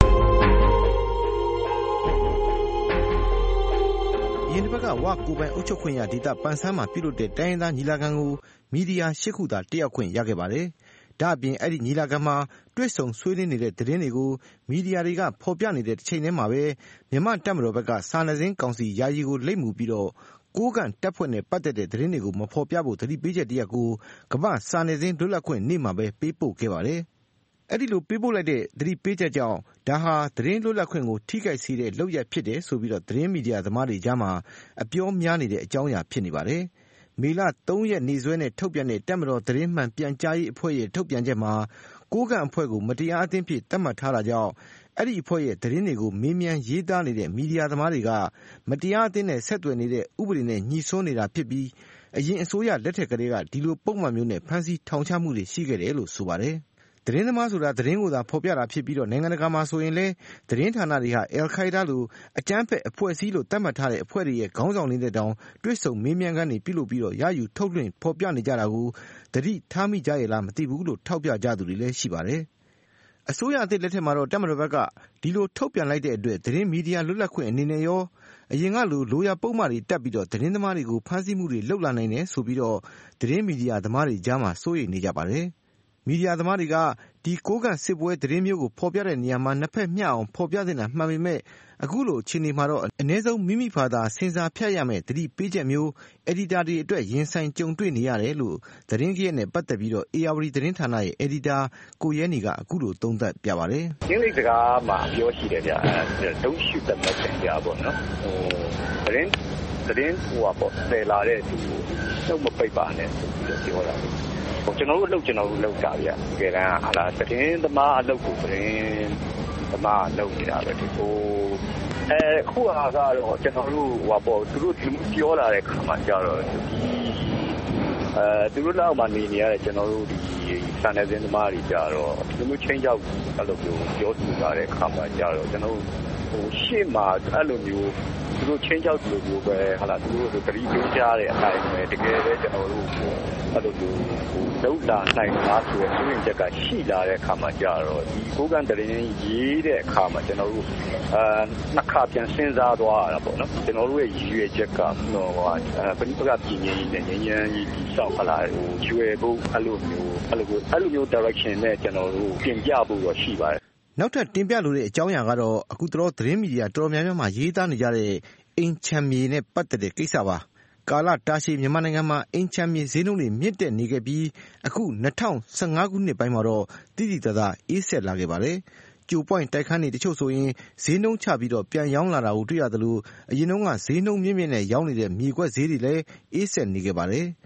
ယင်းတစ်ပတ်ကဝကိုပိုင်အုပ်ချုပ်ခွင့်ရဒေသပန်ဆန်းမှာပြုလုပ်တဲ့တိုင်းရင်းသားညီလာခံကိုမီဒီယာရှစ်ခုသာတက်ရောက်ခွင့်ရခဲ့ပါတယ်။ဒါ့အပြင်အဲ့ဒီညီလာခံမှာတွေ့ဆုံဆွေးနွေးနေတဲ့သတင်းတွေကိုမီဒီယာတွေကဖော်ပြနေတဲ့တစ်ချိန်တည်းမှာပဲမြန်မာတပ်မတော်ဘက်ကစာနယ်ဇင်းကောင်စီယာယီကိုလိပ်မူပြီးတော့ကိုးကန့်တပ်ဖွဲ့နဲ့ပတ်သက်တဲ့သတင်းတွေကိုမဖော်ပြဖို့သတိပေးချက်တရက်ကိုကမ္ဘာစာနယ်ဇင်းလွတ်လပ်ခွင့်နေ့မှာပဲပေးပို့ခဲ့ပါတယ်။အဲ့ဒီလိုပေးပို့လိုက်တဲ့သတိပေးချက်ကြောင့်ဒါဟာသတင်းလွတ်လပ်ခွင့်ကိုထိခိုက်စေတဲ့လုပ်ရပ်ဖြစ်တယ်ဆိုပြီးတော့သတင်းမီဒီယာသမားတွေကြားမှာအပြောများနေတဲ့အကြောင်းအရာဖြစ်နေပါတယ်။မေလ၃ရက်နေ့စွဲနဲ့ထုတ်ပြန်တဲ့တပ်မတော်သတင်းမှန်ပြန်ကြားရေးအဖွဲ့ရဲ့ထုတ်ပြန်ချက်မှာကိုးကန့်အဖွဲ့ကိုမတရားအသင်းဖြင့်သတ်မှတ်ထားတာကြောင့်အဲ့ဒီအဖွဲ့ရဲ့သတင်းတွေကိုမေးမြန်းရေးသားနေတဲ့မီဒီယာသမားတွေကမတရားအသင်းနဲ့ဆက်သွယ်နေတဲ့ဥပဒေနဲ့ညှိစွန်းနေတာဖြစ်ပြီးအရင်အစိုးရလက်ထက်ကလေးကဒီလိုပုံမှန်မျိုးနဲ့ဖမ်းဆီးထောင်ချမှုတွေရှိခဲ့တယ်လို့ဆိုပါတယ်။သတင်းသမားဆိုတာသတင်းကိုသာဖော်ပြတာဖြစ်ပြီးတော့နိုင်ငံတကာမှာဆိုရင်လည်းသတင်းဌာနတွေဟာအယ်ခိုင်ဒါလိုအကြမ်းဖက်အဖွဲ့အစည်းလို့သတ်မှတ်ထားတဲ့အဖွဲ့တွေရဲ့ခေါင်းဆောင်တွေနဲ့တောင်တွေ့ဆုံမေးမြန်းခန်းတွေပြုလုပ်ပြီးတော့ရယူထုတ်လွှင့်ဖော်ပြနေကြတာကိုသတိထားမိကြရဲ့လားမသိဘူးလို့ထောက်ပြကြသူတွေလည်းရှိပါတယ်။အစိုးရအသစ်လက်ထက်မှာတော့တပ်မတော်ဘက်ကဒီလိုထုတ်ပြန်လိုက်တဲ့အတွက်သတင်းမီဒီယာလွတ်လပ်ခွင့်အနေနဲ့ရောအရင်ကလိုလိုရာပုံမှန်တွေတက်ပြီးတော့သတင်းသမားတွေကိုဖမ်းဆီးမှုတွေလုပ်လာနိုင်တယ်ဆိုပြီးတော့သတင်းမီဒီယာသမားတွေကြားမှာစိုးရိမ်နေကြပါတယ်။မီဒီယာသမားတွေကဒီကိုးကန့်စစ်ပွဲသတင်းမျိုးကိုဖော်ပြတဲ့နေရာမှာနှစ်ဖက်မျှအောင်ဖော်ပြသင့်တာမှန်ပေမဲ့အခုလိုအခြေအနေမှာတော့အနည်းဆုံးမိမိဘာသာစဉ်းစားဖြတ်ရမယ်သတိပေးချက်မျိုးအက်ဒီတာတွေအတွက်ရင်ဆိုင်ကြုံတွေ့နေရတယ်လို့သတင်းကြီးနဲ့ပတ်သက်ပြီးတော့အေယာဝတီသတင်းဌာနရဲ့အက်ဒီတာကိုရဲနေကအခုလိုသုံးသပ်ပြပါတယ်။ဒီလိစကားမှာပြောရှိတယ်ဗျာ။ Don't shoot the messenger ပေါ့နော်။ဟိုသတင်းသတင်းဟိုပေါ့ပယ်လာတဲ့သူနှုတ်မပိတ်ပါနဲ့ဆိုပြီးပြောတာကျွန်တော်တို့အလုပ်ကျွန်တော်တို့လုပ်တာဗျ။တကယ်တမ်းဟာလားသတင်းသမားအလုပ်ကိုသတင်းသမားလုပ်နေတာပဲဒီကိုအဲခုအားကတော့ကျွန်တော်တို့ဟိုပေါ့သူတို့ဒီပြောလာတဲ့ခါမှကြတော့ဒီအဲသူတို့လောက်မှနေနေရတဲ့ကျွန်တော်တို့ဒီစာနယ်ဇင်းသမားတွေကြတော့ဒီလိုချင်းကြောက်အဲ့လိုမျိုးပြောသူလာတဲ့ခါမှကြတော့ကျွန်တော်တို့ဟိုရှေ့မှာအဲ့လိုမျိုးသူတို့ချင်းကြောက်သူလိုပဲဟာလားသူတို့တတိပေးကြတဲ့အတိုင်းပဲတကယ်ပဲကျွန်တော်တို့အဲ့လိုမျိုးဟိုလောက်လာနိုင်လားဆိုတဲ့သူ့ချက်ကရှိလာတဲ့အခါမှာကြတော့ဒီကိုးကန့်တရင်ရေးတဲ့အခါမှာကျွန်တော်တို့အာနှစ်ခါပြန်စဉ်းစားသွားရတာပေါ့နော်ကျွန်တော်တို့ရဲ့ရည်ရွယ်ချက်ကဟိုဟာပရိပကပြည်ငြိမ်းနဲ့ငြိမ်းချမ်းရေးတည်ဆောက်လာဟိုကျွယ်ဖို့အဲ့လိုမျိုးအဲ့လိုမျိုးအဲ့လိုမျိုး direction နဲ့ကျွန်တော်တို့ပြင်ပြဖို့တော့ရှိပါတယ်နောက်ထပ်တင်ပြလိုတဲ့အကြောင်းအရာကတော့အခုတော့သတင်းမီဒီယာတော်တော်များများမှာရေးသားနေကြတဲ့အိမ်ချမ်းမြေနဲ့ပတ်သက်တဲ့ကိစ္စပါကာလတာရှည်မြန်မာနိုင်ငံမှာအိမ်ချမ်းမြေဈေးနှုန်းတွေမြင့်တက်နေခဲ့ပြီးအခု၂၀၁၅ခုနှစ်ပိုင်းမှာတော့တိတိတသာအေးဆက်လာခဲ့ပါတယ်ကျိုးပွိုင်းတိုက်ခန်းတွေတချို့ဆိုရင်ဈေးနှုန်းချပြီးတော့ပြန်ရောင်းလာတာကိုတွေ့ရသလိုအရင်တုန်းကဈေးနှုန်းမြင့်မြင့်နဲ့ရောင်းနေတဲ့မြေကွက်ဈေးတွေလည်းအေးဆက်နေခဲ့ပါတယ်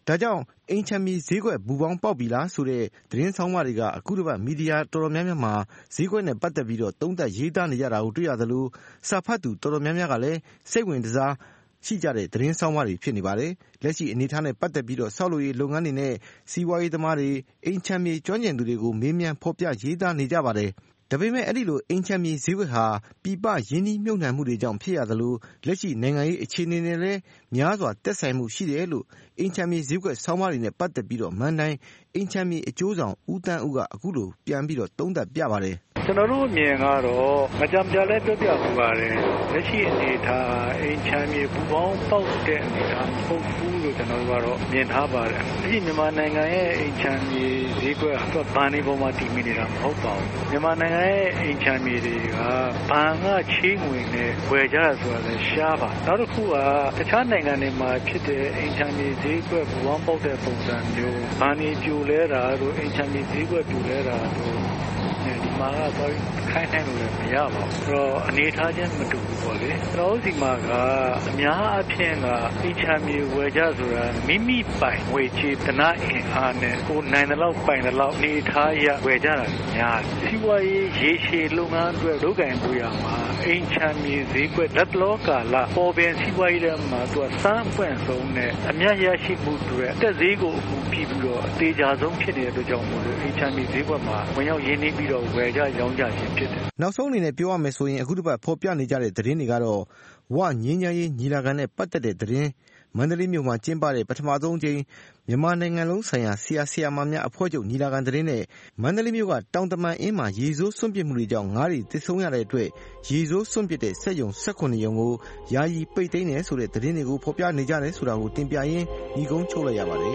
ဒါကြောင့်အိမ်ခြံမြေဈေးကွက်ဘူပေါင်းပေါက်ပြီလားဆိုတဲ့သတင်းဆောင်းပါးတွေကအခုတစ်ပတ်မီဒီယာတော်တော်များများမှာဈေးကွက်နဲ့ပတ်သက်ပြီးတော့သုံးသပ်ရေးသားနေကြတာကိုတွေ့ရသလိုစာဖတ်သူတော်တော်များများကလည်းစိတ်ဝင်စားရှိကြတဲ့သတင်းဆောင်းပါးတွေဖြစ်နေပါတယ်။လက်ရှိအနေအထားနဲ့ပတ်သက်ပြီးတော့ဆောက်လုပ်ရေးလုပ်ငန်းတွေနဲ့စီးပွားရေးသမားတွေအိမ်ခြံမြေကျွမ်းကျင်သူတွေကိုမေးမြန်းဖော်ပြရေးသားနေကြပါတယ်။ဒါပေမဲ့အဲ့ဒီလိုအိမ်ခြံမြေဈေးကွက်ဟာပြည်ပရင်းနှီးမြှုပ်နှံမှုတွေကြောင့်ဖြစ်ရသလိုလက်ရှိနိုင်ငံရေးအခြေအနေနဲ့လည်းများစွာသက်ဆိုင်မှုရှိတယ်လို့အိမ်ခြံမြေဈေးကွက်ဆောင်းပါးတွေနဲ့ပတ်သက်ပြီးတော့မန်တိုင်းအိမ်ခြံမြေအကျိုးဆောင်ဦးတန်းဦးကအခုလိုပြန်ပြီးတော့သုံးသပ်ပြပါတယ်။ကျွန်တော်တို့အမြင်ကတော့မကြမ်းကြလဲပြပြပူပါတယ်လက်ရှိအနေထားအိမ်ခြံမြေပူပေါင်းပေါက်တဲ့အနေထားမဟုတ်ဘူးလို့ကျွန်တော်တို့ကတော့မြင်ထားပါတယ်။ဒီမြန်မာနိုင်ငံရဲ့အိမ်ခြံမြေဈေးကွက်ကဘဏ်တွေပေါ်မှာတည်မိနေတာမဟုတ်ပါဘူး။မြန်မာနိုင်ငံရဲ့အိမ်ခြံမြေတွေကဘဏ်ကချေးငွေနဲ့ဝယ်ကြရဆိုတာလည်းရှားပါ။နောက်တစ်ခုကတခြားနိုင်ငံတွေမှာဖြစ်တဲ့အိမ်ခြံမြေဈေးကွက်ပူပေါင်းပေါက်တဲ့ပုံစံမျိုးဘဏ်တွေပြိုလဲတာတို့အိမ်ခြံမြေဈေးကွက်ပြိုလဲတာတို့ဒီမှာကတော့ခိုင်းနိုင်လို့လည်းမရပါဘူးဆိုတော့အနေထားချင်းမတူဘူးပေါ့လေကျွန်တော်တို့ဒီမှာကအများအပြားကအိမ်ခြံမြေဝယ်ကြဆိုတာမိမိပိုင်ဝယ်ချေတနာအင်အားနဲ့ကိုနိုင်တဲ့လောက်ပိုင်တဲ့လောက်အနေထားရဝယ်ကြတာများစီးပွားရေးရေရှည်လုပ်ငန်းအတွက်လုပ်ကင်မှုရမှာအိမ်ခြံမြေဈေးကွက်လက်လောကာလပေါ်ပင်စီးပွားရေးတွေမှာသူကစမ်းပွင့်ဆုံးနဲ့အများရရှိမှုတွေတက်ဈေးကိုအမှုပြီးပြီးတော့အသေးချာဆုံးဖြစ်နေတဲ့အတွက်ကြောင့်မို့လို့အိမ်ခြံမြေဈေးကွက်မှာဝင်ရောက်ရင်းနှီးပြီးတော့ဝယ်ကြရောင်းကြခြင်းဖြစ်တယ်နောက်ဆုံးအနေနဲ့ပြောရမယ်ဆိုရင်အခုတစ်ပတ်ဖော်ပြနေကြတဲ့သတင်းတွေကတော့ဝငင်းချမ်းရေးညီလာခံနဲ့ပတ်သက်တဲ့သတင်းမန္တလေးမြို့မှာကျင်းပတဲ့ပထမဆုံးအကြိမ်မြန်မာနိုင်ငံလုံးဆိုင်ရာဆရာဆရာမများအဖွဲ့ချုပ်ညီလာခံသတင်းနဲ့မန္တလေးမြို့ကတောင်တမန်အင်းမှာရေဆိုးစွန့်ပစ်မှုတွေကြောင့်ငါးတွေတစ်ဆုံးရတဲ့အတွက်ရေဆိုးစွန့်ပစ်တဲ့စက်ရုံ၁၈ရုံကိုယာယီပိတ်သိမ်းတယ်ဆိုတဲ့သတင်းတွေကိုဖော်ပြနေကြတယ်ဆိုတာကိုတင်ပြရင်းညီကုန်းချုပ်လိုက်ရပါတယ်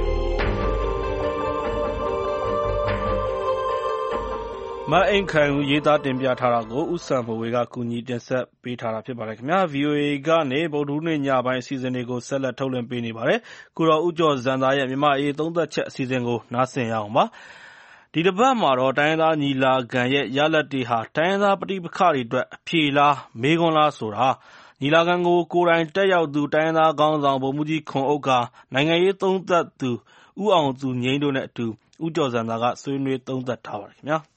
မအိမ်ခိုင်ဦးရေးသားတင်ပြထားတာကိုဦးစံမိုးဝေကကူညီတင်ဆက်ပေးထားတာဖြစ်ပါတယ်ခင်ဗျာ ဗီအိုအေ ကနေဗုဒ္ဓဟူးနေ့ညပိုင်းအစီအစဉ်တွေကိုဆက်လက်ထုတ်လွှင့်ပေးနေပါတယ်ကိုတော်ဦးကျော်ဇံသာရဲ့မြန်မာအေးသုံးသက်ချက်အစီအစဉ်ကိုနားဆင်ရအောင်ပါဒီတစ်ပတ်မှာတော့တိုင်းရင်းသားညီလာခံရဲ့ရလဒ်တွေဟာတိုင်းရင်းသားပဋိပက္ခတွေအတွက်အဖြေလားမေးခွန်းလားဆိုတာညီလာခံကိုကိုယ်တိုင်တက်ရောက်သူတိုင်းရင်းသားခေါင်းဆောင်ဗိုလ်မှူးကြီးခွန်ဥက္ကာနိုင်ငံရေးသုံးသက်သူဦးအောင်သူငိမ့်တို့နဲ့အတူဦးကျော်ဇံသာကဆွေးနွေးသုံးသက်ထားပါတယ်ခင်ဗျာ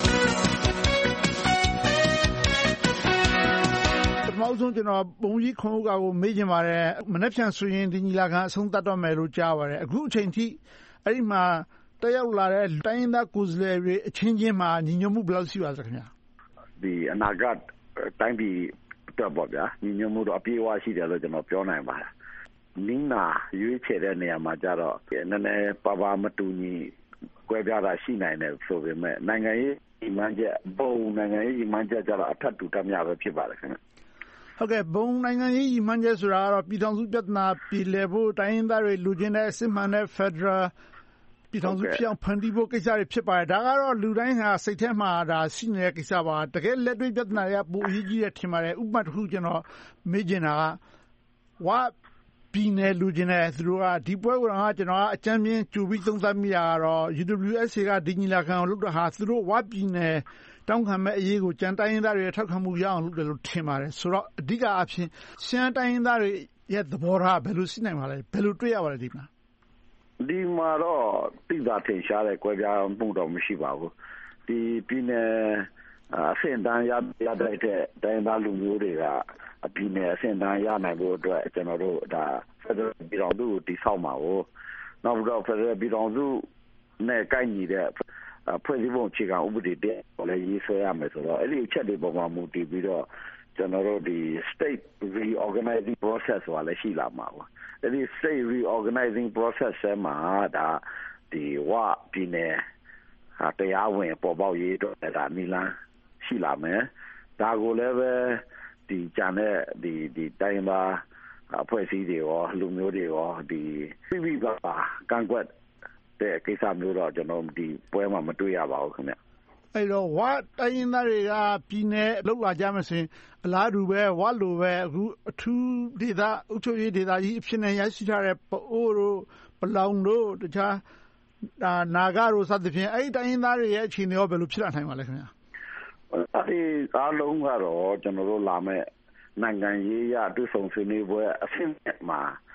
ပထမဆုံးကျွန်တော်ဗိုလ်မှူးကြီးခွန်ဥက္ကာကိုမေးချင်ပါတယ်မနေ့ဖြန်ဆိုရင်ဒီညီလာခံအဆုံးသတ်တော့မယ်လို့ကြားပါတယ်အခုအချိန်ထိအဲ့ဒီမှာတက်ရောက်လာတဲ့တိုင်းရင်းသားကိုယ်စားလှယ်တွေအချင်းချင်းမှာညီညွတ်မှုဘယ်လောက်ရှိပါသလဲခင်ဗျာဒီအနာဂတ်တိုင်းပြည်တော့ပေါ့ဗျာညီညွတ်မှုတော့အပြည့်အဝရှိတယ်လို့ကျွန်တော်ပြောနိုင်ပါတယ်နင်းနာရွေးချယ်တဲ့နေရာမှာကြတော့နည်းနည်းပါပါမတူညီကွဲပြားတာရှိနိုင်တယ်ဆိုပေမဲ့နိုင်ငံရေးဒီမှန်ချက်ဘုံနိုင်ငံရေးဒီမှန်ချက်ကြတော့အထက်တူတမ်းများပဲဖြစ်ပါတယ်ခင်ဗျဟုတ်ကဲ့ဘုံနိုင်ငံရေးဒီမှန်ချက်ဆိုတာကတော့ပြည်ထောင်စုပြဿနာပြည်လည်ဖို့တိုင်းရင်းသားတွေလူချင်းတဲ့စစ်မှန်တဲ့ Federal ပြည်ထောင်စုပြောင်းဖန်တီးဖို့ကိစ္စတွေဖြစ်ပါတယ်ဒါကတော့လူတိုင်းဟာစိတ်ထဲမှာဒါရှိနေတဲ့ကိစ္စပါတကယ်လက်တွေ့ပြဿနာတွေကပိုအရေးကြီးတယ်ထင်ပါတယ်ဥပမာတစ်ခုကျွန်တော်မေးချင်တာကဝပြည်နယ်လူချင်းတဲ့သူတို့ကဒီပွဲကကျွန်တော်ကအကြမ်းပြင်းကြိုပြီးသုံးသပ်မိတာကတော့ ယူ ဒဘလျူ အက်စ် ကဒီညီလာခံကိုလုပ်တာဟာသူတို့ဝပြည်နယ်တောင်းခံမဲ့အရေးကိုကြံတိုင်းရင်းသားတွေထောက်ခံမှုရအောင်လုပ်တယ်လို့ထင်ပါတယ်ဆိုတော့အဓိကအဖြစ်ရှမ်းတိုင်းရင်းသားတွေရဲ့သဘောထားဘယ်လိုရှိနိုင်ပါလဲဘယ်လိုတွေ့ရပါလဲဒီမှာဒီမှာတော့တိကျထင်ရှားတဲ့ကြွယ်ပြားမှုတော့မရှိပါဘူးဒီပြည်နယ်အဆင့်တန်းရရတဲ့တိုင်းသားလူမျိုးတွေကအပြည်နယ်အဆင့်တန်းရနိုင်ဖို့အတွက်ကျွန်တော်တို့ဒါ Federal ပြည်တော်စုကိုတည်ဆောက်မှာကိုနောက်ပြီးတော့ Federal ပြည်တော်စုနဲ့ကိုက်ညီတဲ့ဖွဲ့စည်းပုံအခြေခံဥပဒေတဲ့လည်းရေးဆွဲရမယ်ဆိုတော့အဲ့ဒီအချက်တွေပေါ်မှာမူတည်ပြီးတော့ကျွန်တော်တို့ဒီ State Reorganizing Process ဆိုတာလည်းရှိလာမှာပါအဲ့ဒီ State Reorganizing Process ဆဲမှာဒါဒီဝပြည်နယ်ဟာတရားဝင်ပေါ်ပေါက်ရေးတော့ဒါနီလန်းရှိလာမယ်ဒါကိုလည်းပဲဒီကြံတဲ့ဒီဒီတိုင်းပါအဖွဲ့အစည်းတွေရောလူမျိုးတွေရောဒီပြည်ပြည်ပါကန့်ကွက်တဲ့ကိစ္စမျိုးတော့ကျွန်တော်ဒီပွဲမှာမတွေ့ရပါဘူးခင်ဗျအဲ့တော့ဝတိုင်းရင်းသားတွေကပြည်နယ်လောက်လာကြမယ်ဆိုရင်အလားတူပဲဝလိုပဲအခုအထူးဒေသအုပ်ချုပ်ရေးဒေသကြီးအဖြစ်နဲ့ရရှိထားတဲ့ပအိုးတို့ပလောင်တို့တခြားဒါနာဂတို့စသဖြင့်အဲ့ဒီတိုင်းရင်းသားတွေရဲ့အခြေအနေရောဘယ်လိုဖြစ်လာနိုင်ပါလဲခင်ဗျာအဲ့ဒီအားလုံးကတော့ကျွန်တော်တို့လာမဲ့နိုင်ငံရေးရတွေ့ဆုံဆွေးနွေးပွဲအဆင့်မှာ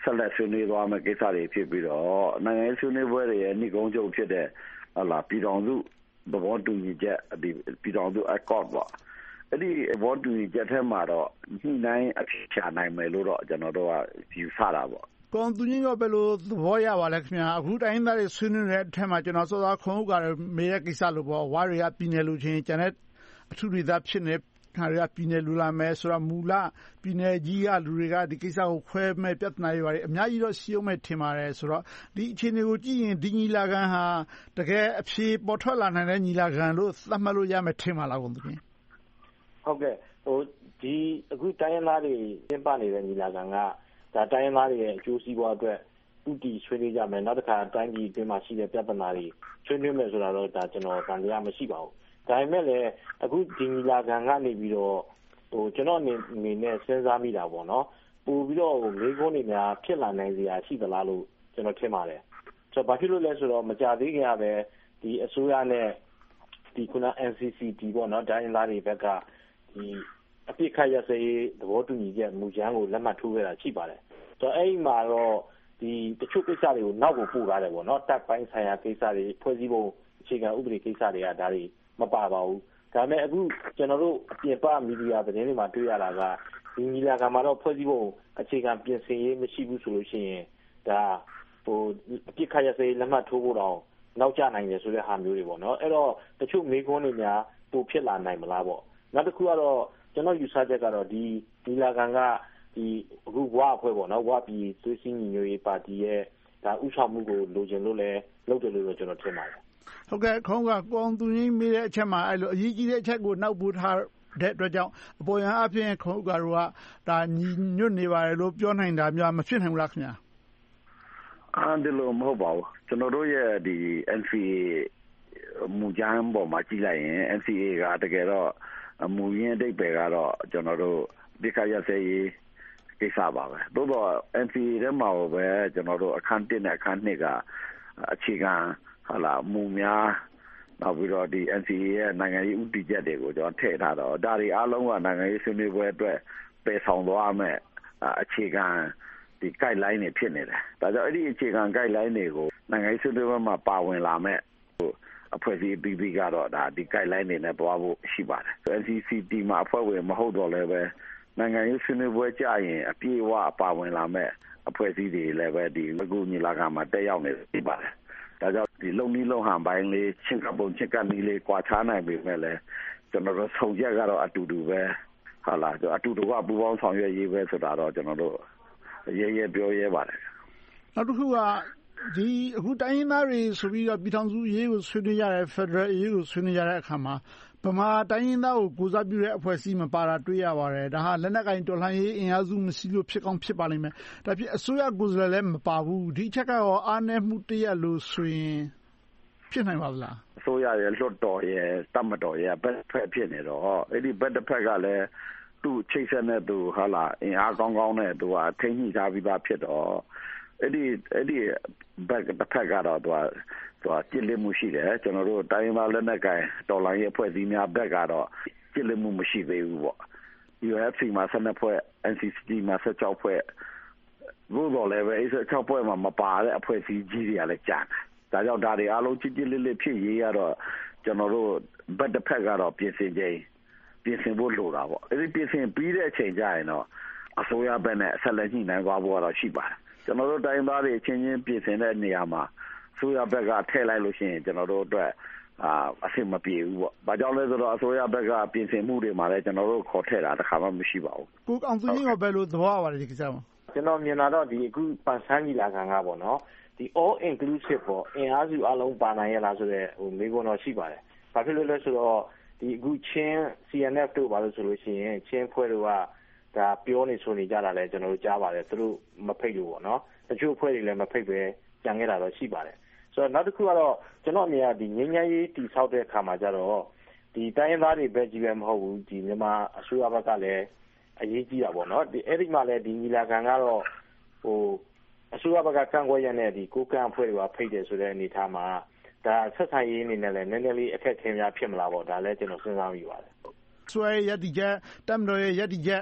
ဆက်လက်ဆွေးနွေးသွားမယ့်ကိစ္စတွေဖြစ်ပြီးတော့နိုင်ငံရေးဆွေးနွေးပွဲတွေရဲ့နှိကုံးချုပ်ဖြစ်တဲ့ဟုတ်လားပြည်ထောင်စုသဘောတူညီချက်ဒီပြည်ထောင်စု accord ပေါ့အဲ့ဒီသဘောတူညီချက်ထဲမှာတော့ညှိနှိုင်းအဖြေရှာနိုင်မယ်လို့တော့ကျွန်တော်တို့ကယူဆတာပေါ့ကွန်သူချင်းကဘယ်လိုသဘောရပါလဲခင်ဗျာအခုတိုင်းသားတွေဆွေးနွေးတဲ့အထက်မှာကျွန်တော်စောစောခွန်ဥက္ကာမေးတဲ့ကိစ္စလို့ပေါ့ဝါတွေကပြည်နယ်လူချင်းကျန်တဲ့အထူးဒေသဖြစ်နေခါရပြည်နယ်လူလာမယ်ဆိုတော့မူလပြည်နယ်ကြီးကလူတွေကဒီကိစ္စကိုခွဲမဲ့ပြဿနာတွေပါတယ်အများကြီးတော့ရှိအောင်မဲ့ထင်ပါတယ်ဆိုတော့ဒီအခြေအနေကိုကြည့်ရင်ဒီညီလာခံဟာတကယ်အဖြေပေါ်ထွက်လာနိုင်တဲ့ညီလာခံလို့သတ်မှတ်လို့ရမယ်ထင်ပါလားကွန်သူချင်းဟုတ်ကဲ့ဟိုဒီအခုတိုင်းရင်းသားတွေကျင်းပနေတဲ့ညီလာခံကဒါတိုင်းရင်းသားတွေရဲ့အကျိုးစီးပွားအတွက်ဥတီဆွေးနွေးကြမယ်နောက်တစ်ခါတိုင်းပြည်အတွင်းမှာရှိတဲ့ပြဿနာတွေဆွေးနွေးမယ်ဆိုတာတော့ဒါကျွန်တော်ဗန်တရားမရှိပါဘူးဒါပေမဲ့လည်းအခုဒီညီလာခံကနေပြီးတော့ဟိုကျွန်တော်အနေနဲ့စဉ်းစားမိတာပေါ့နော်ပို့ပြီးတော့ဟိုလေးကုန်းတွေများဖြစ်လာနိုင်စရာရှိသလားလို့ကျွန်တော်ထင်ပါတယ်ဆိုတော့ဘာဖြစ်လို့လဲဆိုတော့မကြသေးခင်ကပဲဒီအစိုးရနဲ့ဒီခုန N C C T ပေါ့နော်တိုင်းရင်းသားတွေဘက်ကဒီအပြစ်ခတ်ရစေးသဘောတူညီချက်မူကြမ်းကိုလက်မှတ်ထိုးခဲ့တာရှိပါတယ်ဆိုတော့အဲ့ဒီမှာတော့ဒီတချို့ကိစ္စတွေကိုနောက်ကိုပို့ထားတယ်ပေါ့နော်တပ်ပိုင်းဆိုင်ရာကိစ္စတွေဖွဲ့စည်းပုံအခြေခံဥပဒေကိစ္စတွေကဒါတွေမပါပါဘူးဒါပေမဲ့အခုကျွန်တော်တို့အပြင်ပမီဒီယာသတင်းတွေမှာတွေ့ရတာကဒီညီလာခံမှာတော့ဖွဲ့စည်းပုံအခြေခံပြင်ဆင်ရေးမရှိဘူးဆိုလို့ရှိရင်ဒါဟိုအပြစ်ခတ်ရစေးလက်မှတ်ထိုးဖို့တော့နောက်ကျနိုင်တယ်ဆိုတဲ့ဟာမျိုးတွေပေါ့နော်အဲ့တော့တချို့မေးခွန်းတွေများပိုဖြစ်လာနိုင်မလားပေါ့နောက်တစ်ခုကတော့ကျွန်တော်ယူဆချက်ကတော့ဒီညီလာခံကဒီအခုဝါအဖွဲ့ပေါ့နော်ဝါပြည်သွေးစည်းညီညွတ်ရေးပါတီရဲ့ဒါဥဆောင်မှုကိုလိုချင်လို့လည်းလုပ်တယ်လို့တော့ကျွန်တော်ထင်ပါတယ်ဟုတ်ကဲ့ခေါင်းကကွန်သူချင်းမေးတဲ့အချက်မှာအဲ့လိုအရေးကြီးတဲ့အချက်ကိုနောက်ပို့ထားတဲ့အတွက်ကြောင့်အပေါ်ယံအဖြစ်ခေါင်းကတော့ဒါညီညွတ်နေပါတယ်လို့ပြောနိုင်တာများမဖြစ်နိုင်ဘူးလားခင်ဗျာအဲ့ဒီလိုမဟုတ်ပါဘူးကျွန်တော်တို့ရဲ့ဒီ N C A မူကြမ်းပေါ်မှာကြည့်လိုက်ရင် N C A ကတကယ်တော့မူရင်းအဓိပ္ပာယ်ကတော့ကျွန်တော်တို့ဒီခါရစေးကိစ္စပါပဲသို့တော့ N C A ထဲမှာပဲကျွန်တော်တို့အခန်းတစ်နဲ့အခန်းနှစ်ကအခြေခံဟာလာမူများနောက်ပြီးတော့ဒီ N C A ရဲ့နိုင်ငံရေးဥတီချက်တွေကိုကျွန်တော်ထည့်ထားတော့ဒါတွေအားလုံးကနိုင်ငံရေးဆွေးနွေးပွဲအတွက်ပယ်ဆောင်သွားမယ်အခြေခံဒီ guideline တွေဖြစ်နေတယ်ဒါကြောင့်အဲ့ဒီအခြေခံ guideline တွေကိုနိုင်ငံရေးဆွေးနွေးပွဲမှာပါဝင်လာမဲ့အဖွဲ့အစည်းပြီးပြီးကတော့ဒါဒီ guideline တွေနဲ့တွားဖို့ရှိပါတယ် N C C T မှာအဖွဲ့ဝင်မဟုတ်တော့လည်းပဲနိုင်ငံရေးဆွေးနွေးပွဲကြာရင်အပြည့်အဝပါဝင်လာမဲ့အဖွဲ့အစည်းတွေလည်းပဲဒီအခုညီလာခံမှာတက်ရောက်နေပြီပါတယ်ဒါကြောင့်ဒီလုံနီးလုံဟန်ပိုင်းလေးချင်းကပုံချင်းကနီးလေးကွာခြားနိုင်ပေမဲ့လည်းကျွန်တော်တို့ဆုံချက်ကတော့အတူတူပဲဟုတ်လားအတူတူကပူပေါင်းဆောင်ရွက်ရေးပဲဆိုတာတော့ကျွန်တော်တို့ရဲရဲပြောရဲပါတယ်နောက်တစ်ခုကဒီအခုတိုင်းရင်းသားတွေဆိုပြီးတော့ပြည်ထောင်စုရေးကိုဆွေးနွေးကြတယ် Federal ရေးကိုဆွေးနွေးကြတဲ့အခါမှာဗမာတိုင်းရင်းသားကိုကိုစားပြုတဲ့အဖွဲ့အစည်းမပါတာတွေ့ရပါတယ်ဒါဟာလက်နက်ကင်တော်လှန်ရေးအင်အားစုမရှိလို့ဖြစ်ကောင်းဖြစ်ပါလိမ့်မယ်ဒါဖြစ်အစိုးရကိုယ်စားလှယ်လည်းမပါဘူးဒီချက်ကရောအားနည်းမှုတရက်လို့ဆိုရင်ဖြစ်နိုင်ပါသလားအစိုးရရဲ့လွှတ်တော်ရဲ့တပ်မတော်ရဲ့ဘက်ဖက်ဖြစ်နေတော့အဲ့ဒီဘက်တစ်ဖက်ကလည်းသူ့ချိတ်ဆက်တဲ့သူဟာလာအင်အားကောင်းကောင်းနဲ့သူကထိန်းညှိထားပြီးသားဖြစ်တော့အဲ့ဒီအဲ့ဒီဘက်တစ်ဖက်ကတော့သူကသူကကြည်လင်မှုရှိတယ်ကျွန်တော်တို့တိုင်းသားလက်နက်ကိုင်တော်လိုင်းရဲ့အဖွဲ့အစည်းများဘက်ကတော့ကြည်လင်မှုမရှိသေးဘူးပေါ့ U F C မှာဆက်နှစ်ဖွဲ့ N C C T မှာဆက်၆ဖွဲ့ဘို့တော်လည်းပဲအဲ့ဆက်၆ဖွဲ့မှာမပါတဲ့အဖွဲ့အစည်းကြီးတွေကလည်းကြာတယ်ဒါကြောင့်ဒါတွေအားလုံးကြည်ကြည်လင်လင်ဖြစ်ရေးရတော့ကျွန်တော်တို့ဘက်တစ်ဖက်ကတော့ပြင်ဆင်ခြင်းပြင်ဆင်ဖို့လိုတာပေါ့အဲ့ဒီပြင်ဆင်ပြီးတဲ့အချိန်ကျရင်တော့အစိုးရဘက်နဲ့ဆက်လက်ညှိနှိုင်းသွားဖို့တော့ရှိပါတယ်ကျွန်တော်တို့တိုင်းသားတွေချင်းချင်းပြင်ဆင်တဲ့နေရာမှာအစိုးရဘက်ကထည့်လိုက်လို့ရှိရင်ကျွန်တော်တို့အတွက်အာအဆင်မပြေဘူးပေါ့။ဘာကြောင့်လဲဆိုတော့အစိုးရဘက်ကပြင်ဆင်မှုတွေမှာလည်းကျွန်တော်တို့ခေါ်ထည့်တာတစ်ခါမှမရှိပါဘူး။ကိုအောင်သူကြီးကဘယ်လိုသဘောရပါလဲဒီကိစ္စမှာ။ကျွန်တော်မြင်လာတော့ဒီအခုပန်ဆန်းကြီးလာခံကပေါ့နော်။ဒီ all inclusive ပေါ့အင်အားစုအလုံးပါနိုင်ရလားဆိုတော့ဟိုမိဘတော်ရှိပါတယ်။ဘာဖြစ်လို့လဲဆိုတော့ဒီအခုချင်း C N F တို့ဘာလို့ဆိုလို့ရှိရင်ချင်းဖွဲ့တို့ကဒါပြောနေဆိုနေကြတာလဲကျွန်တော်တို့ကြားပါတယ်သူတို့မဖိတ်လို့ပေါ့နော်တချို့အဖွဲ့တွေလည်းမဖိတ်ပဲကြံခဲ့တာတော့ရှိပါတယ်ဆိုတော့နောက်တစ်ခုကတော့ကျွန်တော်အမြင်ကဒီငញ្ញရေးတီဆောက်တဲ့အခါမှာကျတော့ဒီတိုင်းရင်းသားတွေပဲကြီးပဲမဟုတ်ဘူးဒီမြန်မာအစိုးရဘက်ကလည်းအရေးကြီးတာပေါ့နော်ဒီအဲ့ဒီမှာလည်းဒီညီလာခံကတော့ဟိုအစိုးရဘက်ကကန့်ကွက်ရတဲ့ဒီကိုကန့်အဖွဲ့တွေကဖိတ်တယ်ဆိုတဲ့အနေအထားမှာဒါဆက်ဆံရေးအနေနဲ့လည်းနည်းနည်းလေးအခက်အခဲများဖြစ်မလားပေါ့ဒါလည်းကျွန်တော်စဉ်းစားမိပါတယ်ဆွဲရည်ချက်တမ်တော်ရဲ့ရည်ချက်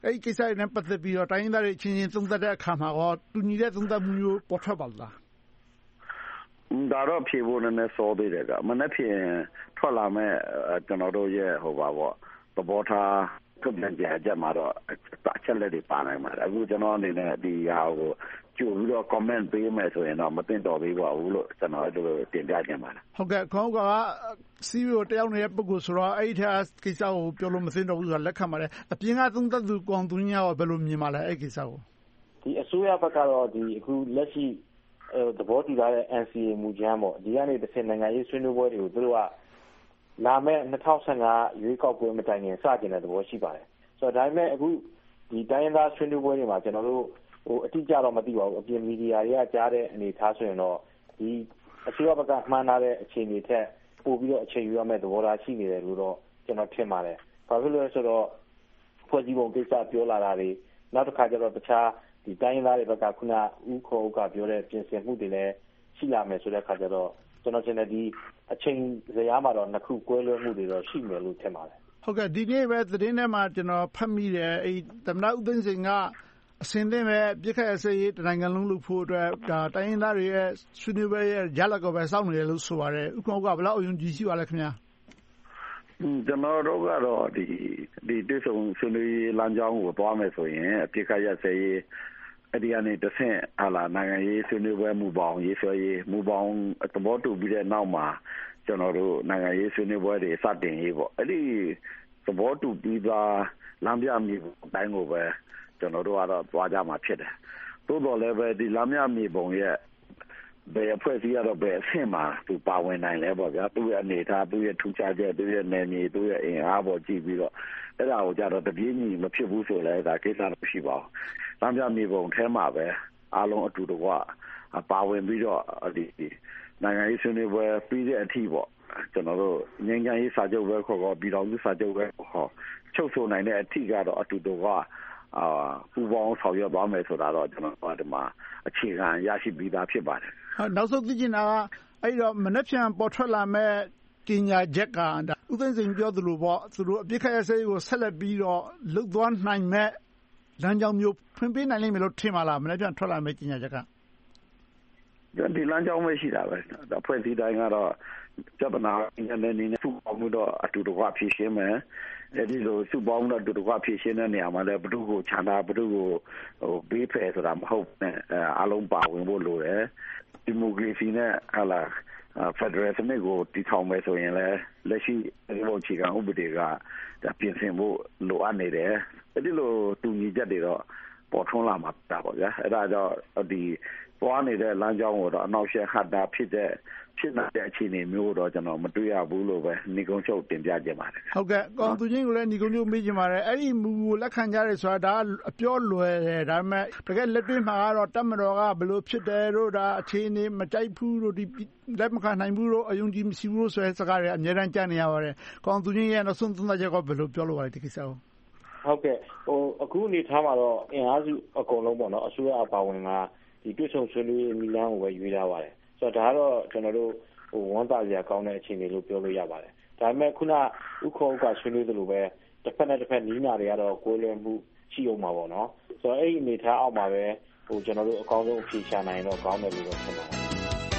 အဲ့ဒီကိစ္စတွေနဲ့ပတ်သက်ပြီးတော့တိုင်းရင်းသားတွေအချင်းချင်းသုံးသပ်တဲ့အခါမှာရောတူညီတဲ့သုံးသပ်မှုမျိုးပေါ်ထွက်ပါလားဒါတော့ဖြေဖို့နည်းနည်းစောသေးတယ်ကမနေ့ဖြင့်ထွက်လာမဲ့ကျွန်တော်တို့ရဲ့ဟိုပါပေါ့သဘောထားထုတ်ပြန်ကြကြမှာတော့အချက်လက်တွေပါနိုင်ပါတယ်အခုကျွန်တော်အနေနဲ့ဒီဟာကိုကြိုပြီးတော့ comment ပေးမယ်ဆိုရင်တော့မတင်တော်သေးပါဘူးလို့ကျွန်တော်တို့တင်ပြချင်ပါတယ်ဟုတ်ကဲ့ခေါင်းကစီဗီကိုတယောက်နေတဲ့ပုဂ္ဂိုလ်ဆိုတော့အဲ့ဒီထားကိစ္စကိုပြောလို့မသိတော့ဘူးဆိုတာလက်ခံပါတယ်အပြင်ကသုံးသပ်သူကောင်သူညရောဘယ်လိုမြင်ပါလဲအဲ့ဒီကိစ္စကိုဒီအစိုးရဘက်ကတော့ဒီအခုလက်ရှိသဘောတူထားတဲ့ N C A မူကြမ်းပေါ့ဒီကနေတစ်ဆင့်နိုင်ငံရေးဆွေးနွေးပွဲတွေကိုသူတို့ကလာမယ့်၂၀၁၅ရွေးကောက်ပွဲမတိုင်ခင်စတင်တဲ့သဘောရှိပါတယ်ဆိုတော့ဒါပေမဲ့အခုဒီတိုင်းရင်းသားဆွေးနွေးပွဲတွေမှာကျွန်တော်တို့ဟိုအတိအကျတော့မသိပါဘူးအပြင်မီဒီယာတွေကကြားတဲ့အနေထားဆိုရင်တော့ဒီအစိုးရဘက်ကမှန်းထားတဲ့အခြေအနေထက်ပိုပြီးတော့အခြေယူရမယ့်သဘောထားရှိနေတယ်လို့တော့ကျွန်တော်ထင်ပါတယ်။ဘာဖြစ်လို့လဲဆိုတော့ဖွဲ့စည်းပုံကိစ္စပြောလာတာတွေနောက်တစ်ခါကျတော့တခြားဒီတိုင်းရင်းသားတွေဘက်ကခုနဥခေါ်ဥကပြောတဲ့ပြင်ဆင်မှုတွေလည်းရှိလာမယ်ဆိုတဲ့အခါကျတော့ကျွန်တော်ထင်တယ်ဒီအချိန်ဇယားမှာတော့နှစ်ခုကွဲလွဲမှုတွေတော့ရှိမယ်လို့ထင်ပါတယ်။ဟုတ်ကဲ့ဒီနေ့ပဲသတင်းထဲမှာကျွန်တော်ဖတ်မိတယ်အဲ့သမ္မတဦးသိန်းစိန်ကအစင်းသင်းပဲပြစ်ခတ်အစရေးတနိုင်ငံလုံးလုပ်ဖို့အတွက်ဒါတိုင်းရင်းသားတွေရဲ့ဆွေးနွေးပွဲရဲ့ရလဒ်ကိုပဲစောင့်နေတယ်လို့ဆိုပါတယ်ဥက္ကဋ္ဌကဘယ်လောက်အယုံကြည်ရှိပါလဲခင်ဗျာကျွန်တော်တို့ကတော့ဒီဒီတည်ဆုံဆွေးနွေးလမ်းကြောင်းကိုသွားမယ်ဆိုရင်အပြစ်ခတ်ရစရေးအဲ့ဒီကနေတစ်ဆင့်ဟာလာနိုင်ငံရေးဆွေးနွေးပွဲမူပေါင်းရေးဆွဲရေးမူပေါင်းသဘောတူပြီးတဲ့နောက်မှာကျွန်တော်တို့နိုင်ငံရေးဆွေးနွေးပွဲတွေစတင်ရေးပေါ့အဲ့ဒီသဘောတူပြီးသားလမ်းပြမြေပုံအတိုင်းကိုပဲကျွန်တော်တို့ကတော့သွားကြမှာဖြစ်တယ်။သို့တော်လည်းပဲဒီလမ်းမြမြေပုံရဲ့ဘယ်အဖွဲ့အစည်းကတော့ဘယ်အဆင့်မှာသူပါဝင်နိုင်လဲပေါ့ဗျာ။သူ့ရဲ့အနေအထားသူ့ရဲ့ထူးခြားချက်သူ့ရဲ့နယ်မြေသူ့ရဲ့အင်အားပေါ်ကြည့်ပြီးတော့အဲ့ဒါကိုကြတော့တပြေးညီမဖြစ်ဘူးဆိုလဲဒါကိစ္စမရှိပါဘူး။လမ်းမြမြေပုံထဲမှာပဲအားလုံးအတူတကွပါဝင်ပြီးတော့ဒီနိုင်ငံရေးဆွေးနွေးပွဲပြီးတဲ့အထိပေါ့ကျွန်တော်တို့ငြိမ်းချမ်းရေးစာချုပ်ပဲခေါ်ခေါ်ပြည်တော်စုစာချုပ်ပဲခေါ်ချုပ်ဆိုနိုင်တဲ့အထိကတော့အတူတကွအာပူပေါင်းဆောင်ရွက်သွားမယ်ဆိုတာတော့ကျွန်တော်ဒီမှာအခြေခံရရှိပြီးသားဖြစ်ပါတယ်။နောက်ဆုံးသိချင်တာကအဲ့တော့မနေ့ပြန်ပေါ်ထွက်လာမဲ့ကြေညာချက်ကဦးသိန်းစိန်ပြောသလိုပေါ့သူတို့အပြစ်ခတ်ရစရေးကိုဆက်လက်ပြီးတော့လှုပ်သွားနိုင်မဲ့လမ်းကြောင်းမျိုးဖွင့်ပေးနိုင်လိမ့်မယ်လို့ထင်ပါလားမနေ့ပြန်ထွက်လာမဲ့ကြေညာချက်ကဒီလမ်းကြောင်းပဲရှိတာပဲ။အဖွဲ့အစည်းတိုင်းကတော့ပြဿနာအနေနဲ့စုပေါင်းမှုတော့အတူတကွဖြေရှင်းမယ်။အဲဒီလိုစုပေါင်းတော့အတူတကွဖြေရှင်းတဲ့နေရာမှာလည်းဘယ်သူကိုခြံတာဘယ်သူကိုဟိုဘေးဖယ်ဆိုတာမဟုတ်နဲ့အားလုံးပါဝင်ဖို့လိုတယ်။ဒီမိုကရေစီနဲ့ဟာလာဖက်ဒရယ်စနစ်ကိုတည်ထောင်မယ်ဆိုရင်လည်းလက်ရှိဒီလိုအခြေခံဥပဒေကပြင်ဆင်ဖို့လိုအပ်နေတယ်။အဲဒီလိုတူညီချက်တွေတော့ပေါ်ထွန်းလာမှာတာပေါ့ဗျာ။အဲဒါကြောင့်ဒီပွားနေတဲ့လမ်းကြောင်းကိုတော့အနောက်ရှေ့ဟတ်တာဖြစ်တဲ့ဖြစ်တဲ့အခြေအနေမျိုးတော့ကျွန်တော်မတွေ့ရဘူးလို့ပဲညီကုန်းချုပ်တင်ပြကြပါတယ်ဟုတ်ကဲ့ကောင်သူချင်းကိုလည်းညီကုန်းချုပ်မေးချင်ပါတယ်အဲ့ဒီမူကိုလက်ခံကြရဲဆိုတာဒါအပြောလွယ်တယ်ဒါပေမဲ့တကယ်လက်တွေ့မှာကတော့တမတော်ကဘယ်လိုဖြစ်တယ်လို့ဒါအခြေအနေမတိုက်ဘူးလို့ဒီလက်မခံနိုင်ဘူးလို့အယုံကြည်မရှိဘူးလို့ဆိုတဲ့စကားတွေအများတန်းကြားနေရပါတယ်ကောင်သူချင်းရဲ့နောက်ဆုံးသုံးသပ်ချက်ကဘယ်လိုပြောလို့ပါလဲဒီကိစ္စကိုဟုတ်ကဲ့ဟိုအခုအနေထားမှာတော့အင်အားစုအကုန်လုံးပေါ့နော်အစိုးရအပါဝင်ကဒီတွေ့ဆုံဆွေးနွေးနည်းလမ်းကိုပဲရွေးထားပါတယ်ဆိုတော့ဒါကတော့ကျွန်တော်တို့ဟိုဝန်တာစရာကောင်းတဲ့အခြေအနေလို့ပြောလို့ရပါတယ်ဒါပေမဲ့ခုနဥခေါ်ဥကဆွေးနွေးသလိုပဲတစ်ဖက်နဲ့တစ်ဖက်နီးနာတွေကတော့ကိုယ်လွယ်မှုရှိအောင်ပါပေါ့နော်ဆိုတော့အဲ့ဒီအနေထားအောက်မှာပဲဟိုကျွန်တော်တို့အကောင်းဆုံးအဖြေရှာနိုင်တော့ကောင်းတယ်လို့တော့ထင်ပါတယ်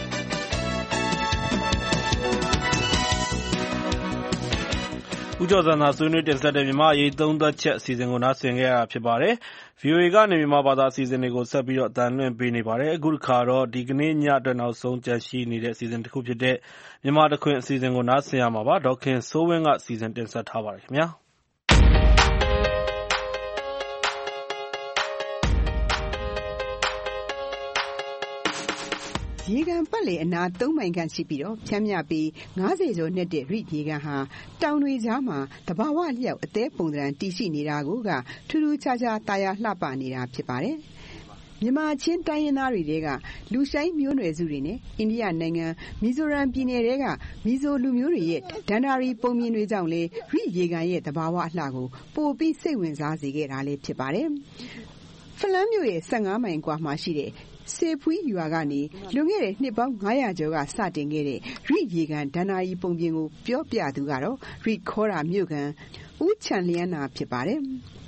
ဦးကျော်ဇံသာဆွေးနွေးတင်ဆက်တဲ့မြန်မာ့အရေးသုံးသပ်ချက်အစီအစဉ်ကိုနားဆင်ခဲ့ရတာဖြစ်ပါတယ်။ ဗွီအိုအေကနေမြန်မာဘာသာအစီအစဉ်တွေကိုဆက်ပြီးတော့အသံလွှင့်ပေးနေပါတယ်။အခုတစ်ခါတော့ဒီကနေ့ညအတွက်နောက်ဆုံးကျန်ရှိနေတဲ့အစီအစဉ်တစ်ခုဖြစ်တဲ့မြန်မာတခွင်အစီအစဉ်ကိုနားဆင်ရမှာပါ။ဒေါ်ခင်စိုးဝင်းကစီစဉ်တင်ဆက်ထားပါတယ်ခင်ဗျာ။ရေကန်ပတ်လည်အနားသုံးမိုင်ခန့်ရှိပြီးတော့ဖြန့်မြပြီးငါးဆယ်ကျော်နှစ်တဲ့ရိရေကန်ဟာတောင်တွေကြားမှာတဘာဝလျောက်အသေးပုံသဏ္ဍာန်တည်ရှိနေတာကိုကထူးထူးခြားခြားတာယာလှပနေတာဖြစ်ပါတယ်။မြန်မာချင်းတိုင်းရင်းသားတွေတဲကလူဆိုင်မျိုးနွယ်စုတွေနဲ့အိန္ဒိယနိုင်ငံမီဇိုရမ်ပြည်နယ်တဲကမီဇိုလူမျိုးတွေရဲ့ဒန္တာရီပုံမြင်တွေကြောင့်လေရိရေကန်ရဲ့တဘာဝအလှကိုပိုပြီးစိတ်ဝင်စားစေခဲ့တာလည်းဖြစ်ပါတယ်။ဖလန်းမြို့ရဲ့ဆယ့်ငါးမိုင်ကွာမှာရှိတဲ့စေဖွီးရွာကနေလွန်ခဲ့တဲ့နှစ်ပေါင်းငါးရာကျော်ကစတင်ခဲ့တဲ့ရိရေကန်ဒန္တာရီပုံပြင်ကိုပြောပြသူကတော့ရိခေါ်ရာမြို့ကန်ဦးချန်လျန်းနာဖြစ်ပါတယ်။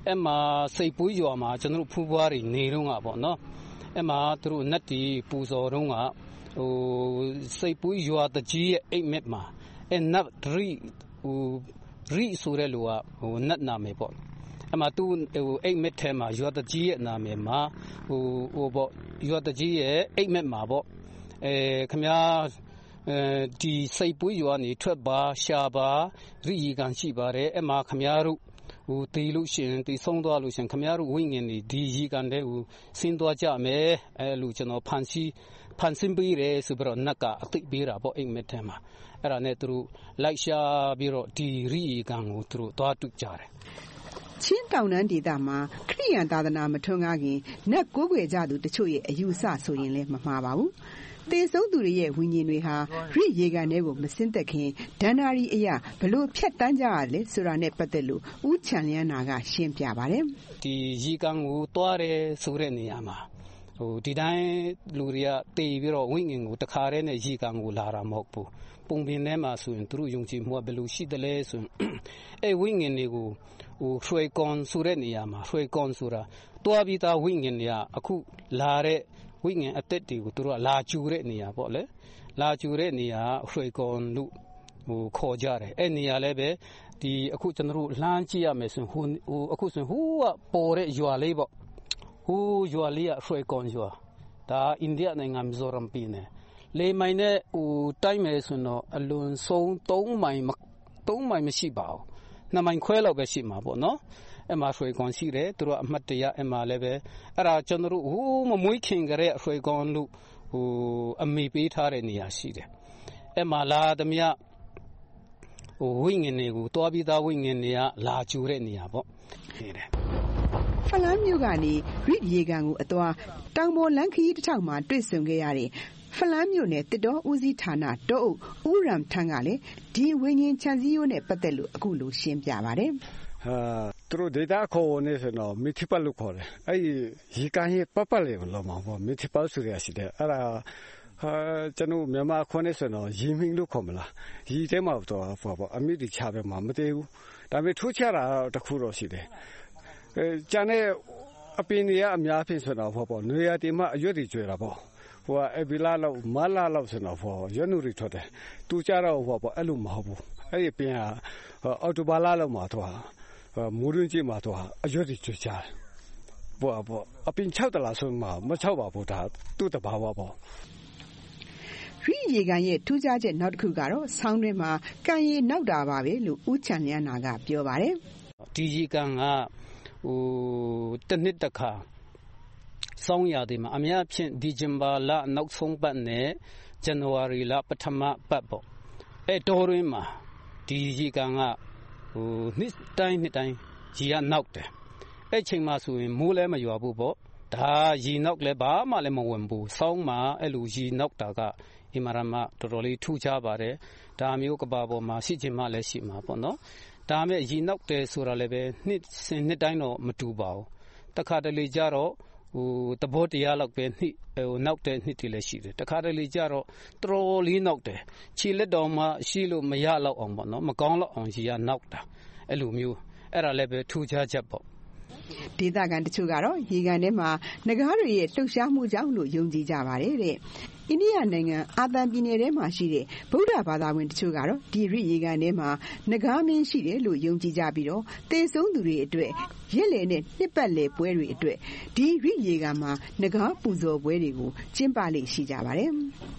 အဲ့မှာစိတ်ပွေးရွာမှာကျွန်တော်တို့ဖူးပွားတွေနေတော့ကပေါ့နော်အဲ့မှာသူတို့နတ်တီပူဇော်တော့ကဟိုစိတ်ပွေးရွာတကြီးရဲ့အိမ်မက်မှာအဲ့နတ်ရီဟိုရီဆိုတဲ့လူကဟိုနတ်နာမည်ပေါ့အဲ့မှာသူဟိုအိမ်မက်ထဲမှာရွာတကြီးရဲ့နာမည်မှာဟိုဟိုပေါ့ရွာတကြီးရဲ့အိမ်မက်မှာပေါ့အဲခမည်းအဲဒီစိတ်ပွေးရွာနေထွက်ပါရှာပါရိရီကန်ရှိပါတယ်အဲ့မှာခမည်းတို့ဟိုတီလို့ရှင်တီဆုံးသွားလို့ရှင်ခမည်းတို့ဝိညာဉ်တွေဒီရီကန်တဲ့ဟိုဆင်းသွားကြမယ်အဲလူကျွန်တော်ဖန်စီဖန်ဆင်းပြီးရဲဆိုပြီးတော့နတ်ကအသိပေးတာပေါ့အိမ်မက်ထဲမှာအဲ့ဒါနဲ့သူတို့လိုက်ရှာပြီးတော့ဒီရိရီကန်ကိုသူတို့သွားတူကြတယ်ချင်းတောင်တန်းဒေသမှာခရိယန်သာသနာမထွန်းကားခင်နတ်ကိုးကွယ်ကြသူတချို့ရဲ့အယူဆဆိုရင်လည်းမမှားပါဘူးသေဆုံးသူတွေရဲ့ဝိညာဉ်တွေဟာရိရေကန်ထဲကိုမဆင်းသက်ခင်ဒဏ္ဍာရီအရာဘလို့ဖြတ်တန်းကြရလဲဆိုတာနဲ့ပတ်သက်လို့ဦးချန်လျန်းနာကရှင်းပြပါတယ်ဒီရေကန်ကိုတွားတယ်ဆိုတဲ့နေရာမှာဟိုဒီတိုင်းလူတွေကတေပြီးတော့ဝိညာဉ်ကိုတခါတည်းနဲ့ရေကန်ကိုလာတာမဟုတ်ဘူးပုံပင်ထဲမှာဆိုရင်သူတို့ယုံကြည်မှုကဘယ်လိုရှိတယ်လဲဆိုရင်အဲဝိညာဉ်တွေကိုဟိုရွှေကွန်ဆိုတဲ့နေရာမှာရွှေကွန်ဆိုတာတွားပြီးသားဝိညာဉ်တွေကအခုလာတဲ့ဝိညာဉ်အသက်တွေကိုသူတို့ကလာကျူတဲ့နေရာပေါ့လေလာကျူတဲ့နေရာရွှေကွန်လို့ဟိုခေါ်ကြတယ်အဲ့နေရာလည်းပဲဒီအခုကျွန်တော်တို့လှမ်းကြည့်ရမယ်ဆိုရင်ဟိုဟိုအခုဆိုရင်ဟိုကပေါ်တဲ့ရွာလေးပေါ့ဟိုရွာလေးကရွှေကွန်ရွာဒါအိန္ဒိယနိုင်ငံမီဇိုရမ်ပြည်နယ်လေမိုင်နဲ့ဟိုတိုက်မယ်ဆိုတော့အလွန်ဆုံးသုံးမိုင်သုံးမိုင်မရှိပါဘူးနှစ်မိုင်ခွဲလောက်ပဲရှိမှာပေါ့နော်အဲ့မှာရွှေကွန်ရှိတယ်သူတို့အမှတ်တရအဲ့မှာလည်းပဲအဲ့ဒါကျွန်တော်တို့ဟိုမမွေးခင်ကလေးရွှေကွန်လို့ဟိုအမိပေးထားတဲ့နေရာရှိတယ်အဲ့မှာလာသမျှဟိုဝိညာဉ်တွေကိုတွားပြီးသားဝိညာဉ်တွေကလာကျူတဲ့နေရာပေါ့နေတယ်ဖလန်းမြို့ကနေရိရေကန်ကိုအသွားတောင်ပေါ်လမ်းခရီးတစ်ထောက်မှာတွေ့ဆုံခဲ့ရတဲ့ဖလန်းမြို့နယ်တစ်တော်ဦးစီးဌာနတောအုပ်ဦးရမ်ထန်းကလည်းဒီဝိညာဉ်ချမ်းစည်းရိုးနဲ့ပတ်သက်လို့အခုလိုရှင်းပြပါတယ်ဟာသူတို့ဒေတာခေါ်နေဆိုတော့မီတီပတ်လို့ခေါ်တယ်အဲ့ဒီရေကန်ရဲ့ပတ်ပတ်လေးလို့မှာပေါ့မီတီပတ်ဆိုရရှိတယ်အဲ့ဒါဟာကျွန်တော်မြန်မာခွန်းနေဆိုတော့ရီမင်းလို့ခေါ်မလားရီထဲမှာတော့ပေါ့အမိတိချပဲမှာမတည်ဘူးဒါပေမဲ့ထိုးချတာတခုတော့ရှိတယ်အဲကျန်တဲ့အပင်တွေကအများဖြစ်ဆိုတော့ပေါ့နွေရာတီမှာအရွက်တွေကျွေတာပေါ့ဟိုကအဘီလာလောက်မလာလောက်ဆိုတော့ပေါ့ရွက်နုတွေထွက်တယ်သူကြတော့ပေါ့ပေါ့အဲ့လိုမဟုတ်ဘူးအဲ့ဒီပင်ကအော်တိုဘာလာလောက်မှာတော့မူရင်းကြီးမှာတော့အရွက်တွေကျွေကြတယ်ပေါ့ပေါ့အပင်၆တလားဆိုမှမ၆ပါဘူးဒါသူ့တဘာဝပေါ့ရိရေကန်ရဲ့ထူးခြားချက်နောက်တစ်ခုကတော့ဆောင်းတွင်းမှာကန်ရီနောက်တာပါပဲလို့ဦးချန်လျန်းနာကပြောပါတယ်ဒီရေကန်ကဟိုတစ်နှစ်တစ်ခါဆောင်းရာသီမှာအများဖြင့်ဒီဇင်ဘာလနောက်ဆုံးပတ်နဲ့ဇန်နဝါရီလပထမပတ်ပေါ့အဲတော်ရင်းမှာဒီရေကန်ကဟိုနှစ်တိုင်းနှစ်တိုင်းရေကနောက်တယ်အဲ့ချိန်မှာဆိုရင်မိုးလည်းမရွာဘူးပေါ့ဒါရေနောက်လည်းဘာမှလည်းမဝင်ဘူးဆောင်းမှာအဲ့လိုရေနောက်တာကအင်မရမတော်တော်လေးထူးခြားပါတယ်ဒါမျိုးကဘာပေါ်မှာရှိချင်မှလည်းရှိမှာပေါ့နော်ဒါမဲ့ရေနောက်တယ်ဆိုတာလည်းပဲနှစ်စဉ်နှစ်တိုင်းတော့မတူပါဘူးတခါတလေကြတော့ဟိုတဘောတရားလောက်ပဲနှစ်ဟိုနောက်တဲ့နှစ်တွေလည်းရှိတယ်တခါတလေကြတော့တော်လေးနောက်တယ်ခြေလက်တော်မှရှိလို့မရတော့အောင်ပေါ့နော်မကောင်းတော့အောင်ရေကနောက်တာအဲ့လိုမျိုးအဲ့ဒါလည်းပဲထူးခြားချက်ပေါ့ဒေသခံတချို့ကတော့ရေကန်ထဲမှာနဂါးတွေရဲ့လှုပ်ရှားမှုကြောင့်လို့ယုံကြည်ကြပါတယ်တဲ့အိန္ဒိယနိုင်ငံအာသံပြည်နယ်ထဲမှာရှိတဲ့ဗုဒ္ဓဘာသာဝင်တချို့ကတော့ဒီရိရေကန်ထဲမှာနဂါးမင်းရှိတယ်လို့ယုံကြည်ကြပြီးတော့သေဆုံးသူတွေအတွက်ရက်လည်နဲ့နှစ်ပတ်လည်ပွဲတွေအတွက်ဒီရိရေကန်မှာနဂါးပူဇော်ပွဲတွေကိုကျင်းပလေ့ရှိကြပါတယ်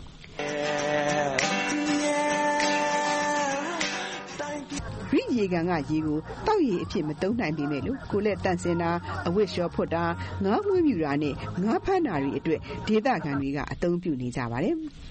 ရိရေကန်ကရေကိုတောက်ရည်အဖြစ်မသုံးနိုင်ပေမဲ့လို့ကိုလက်တန့်စင်တာအဝတ်လျှော်ဖွတ်တာငါးမွေးမြူတာနဲ့ငါးဖမ်းတာတွေအတွက်ဒေသခံတွေကအသုံးပြုနေကြပါတယ်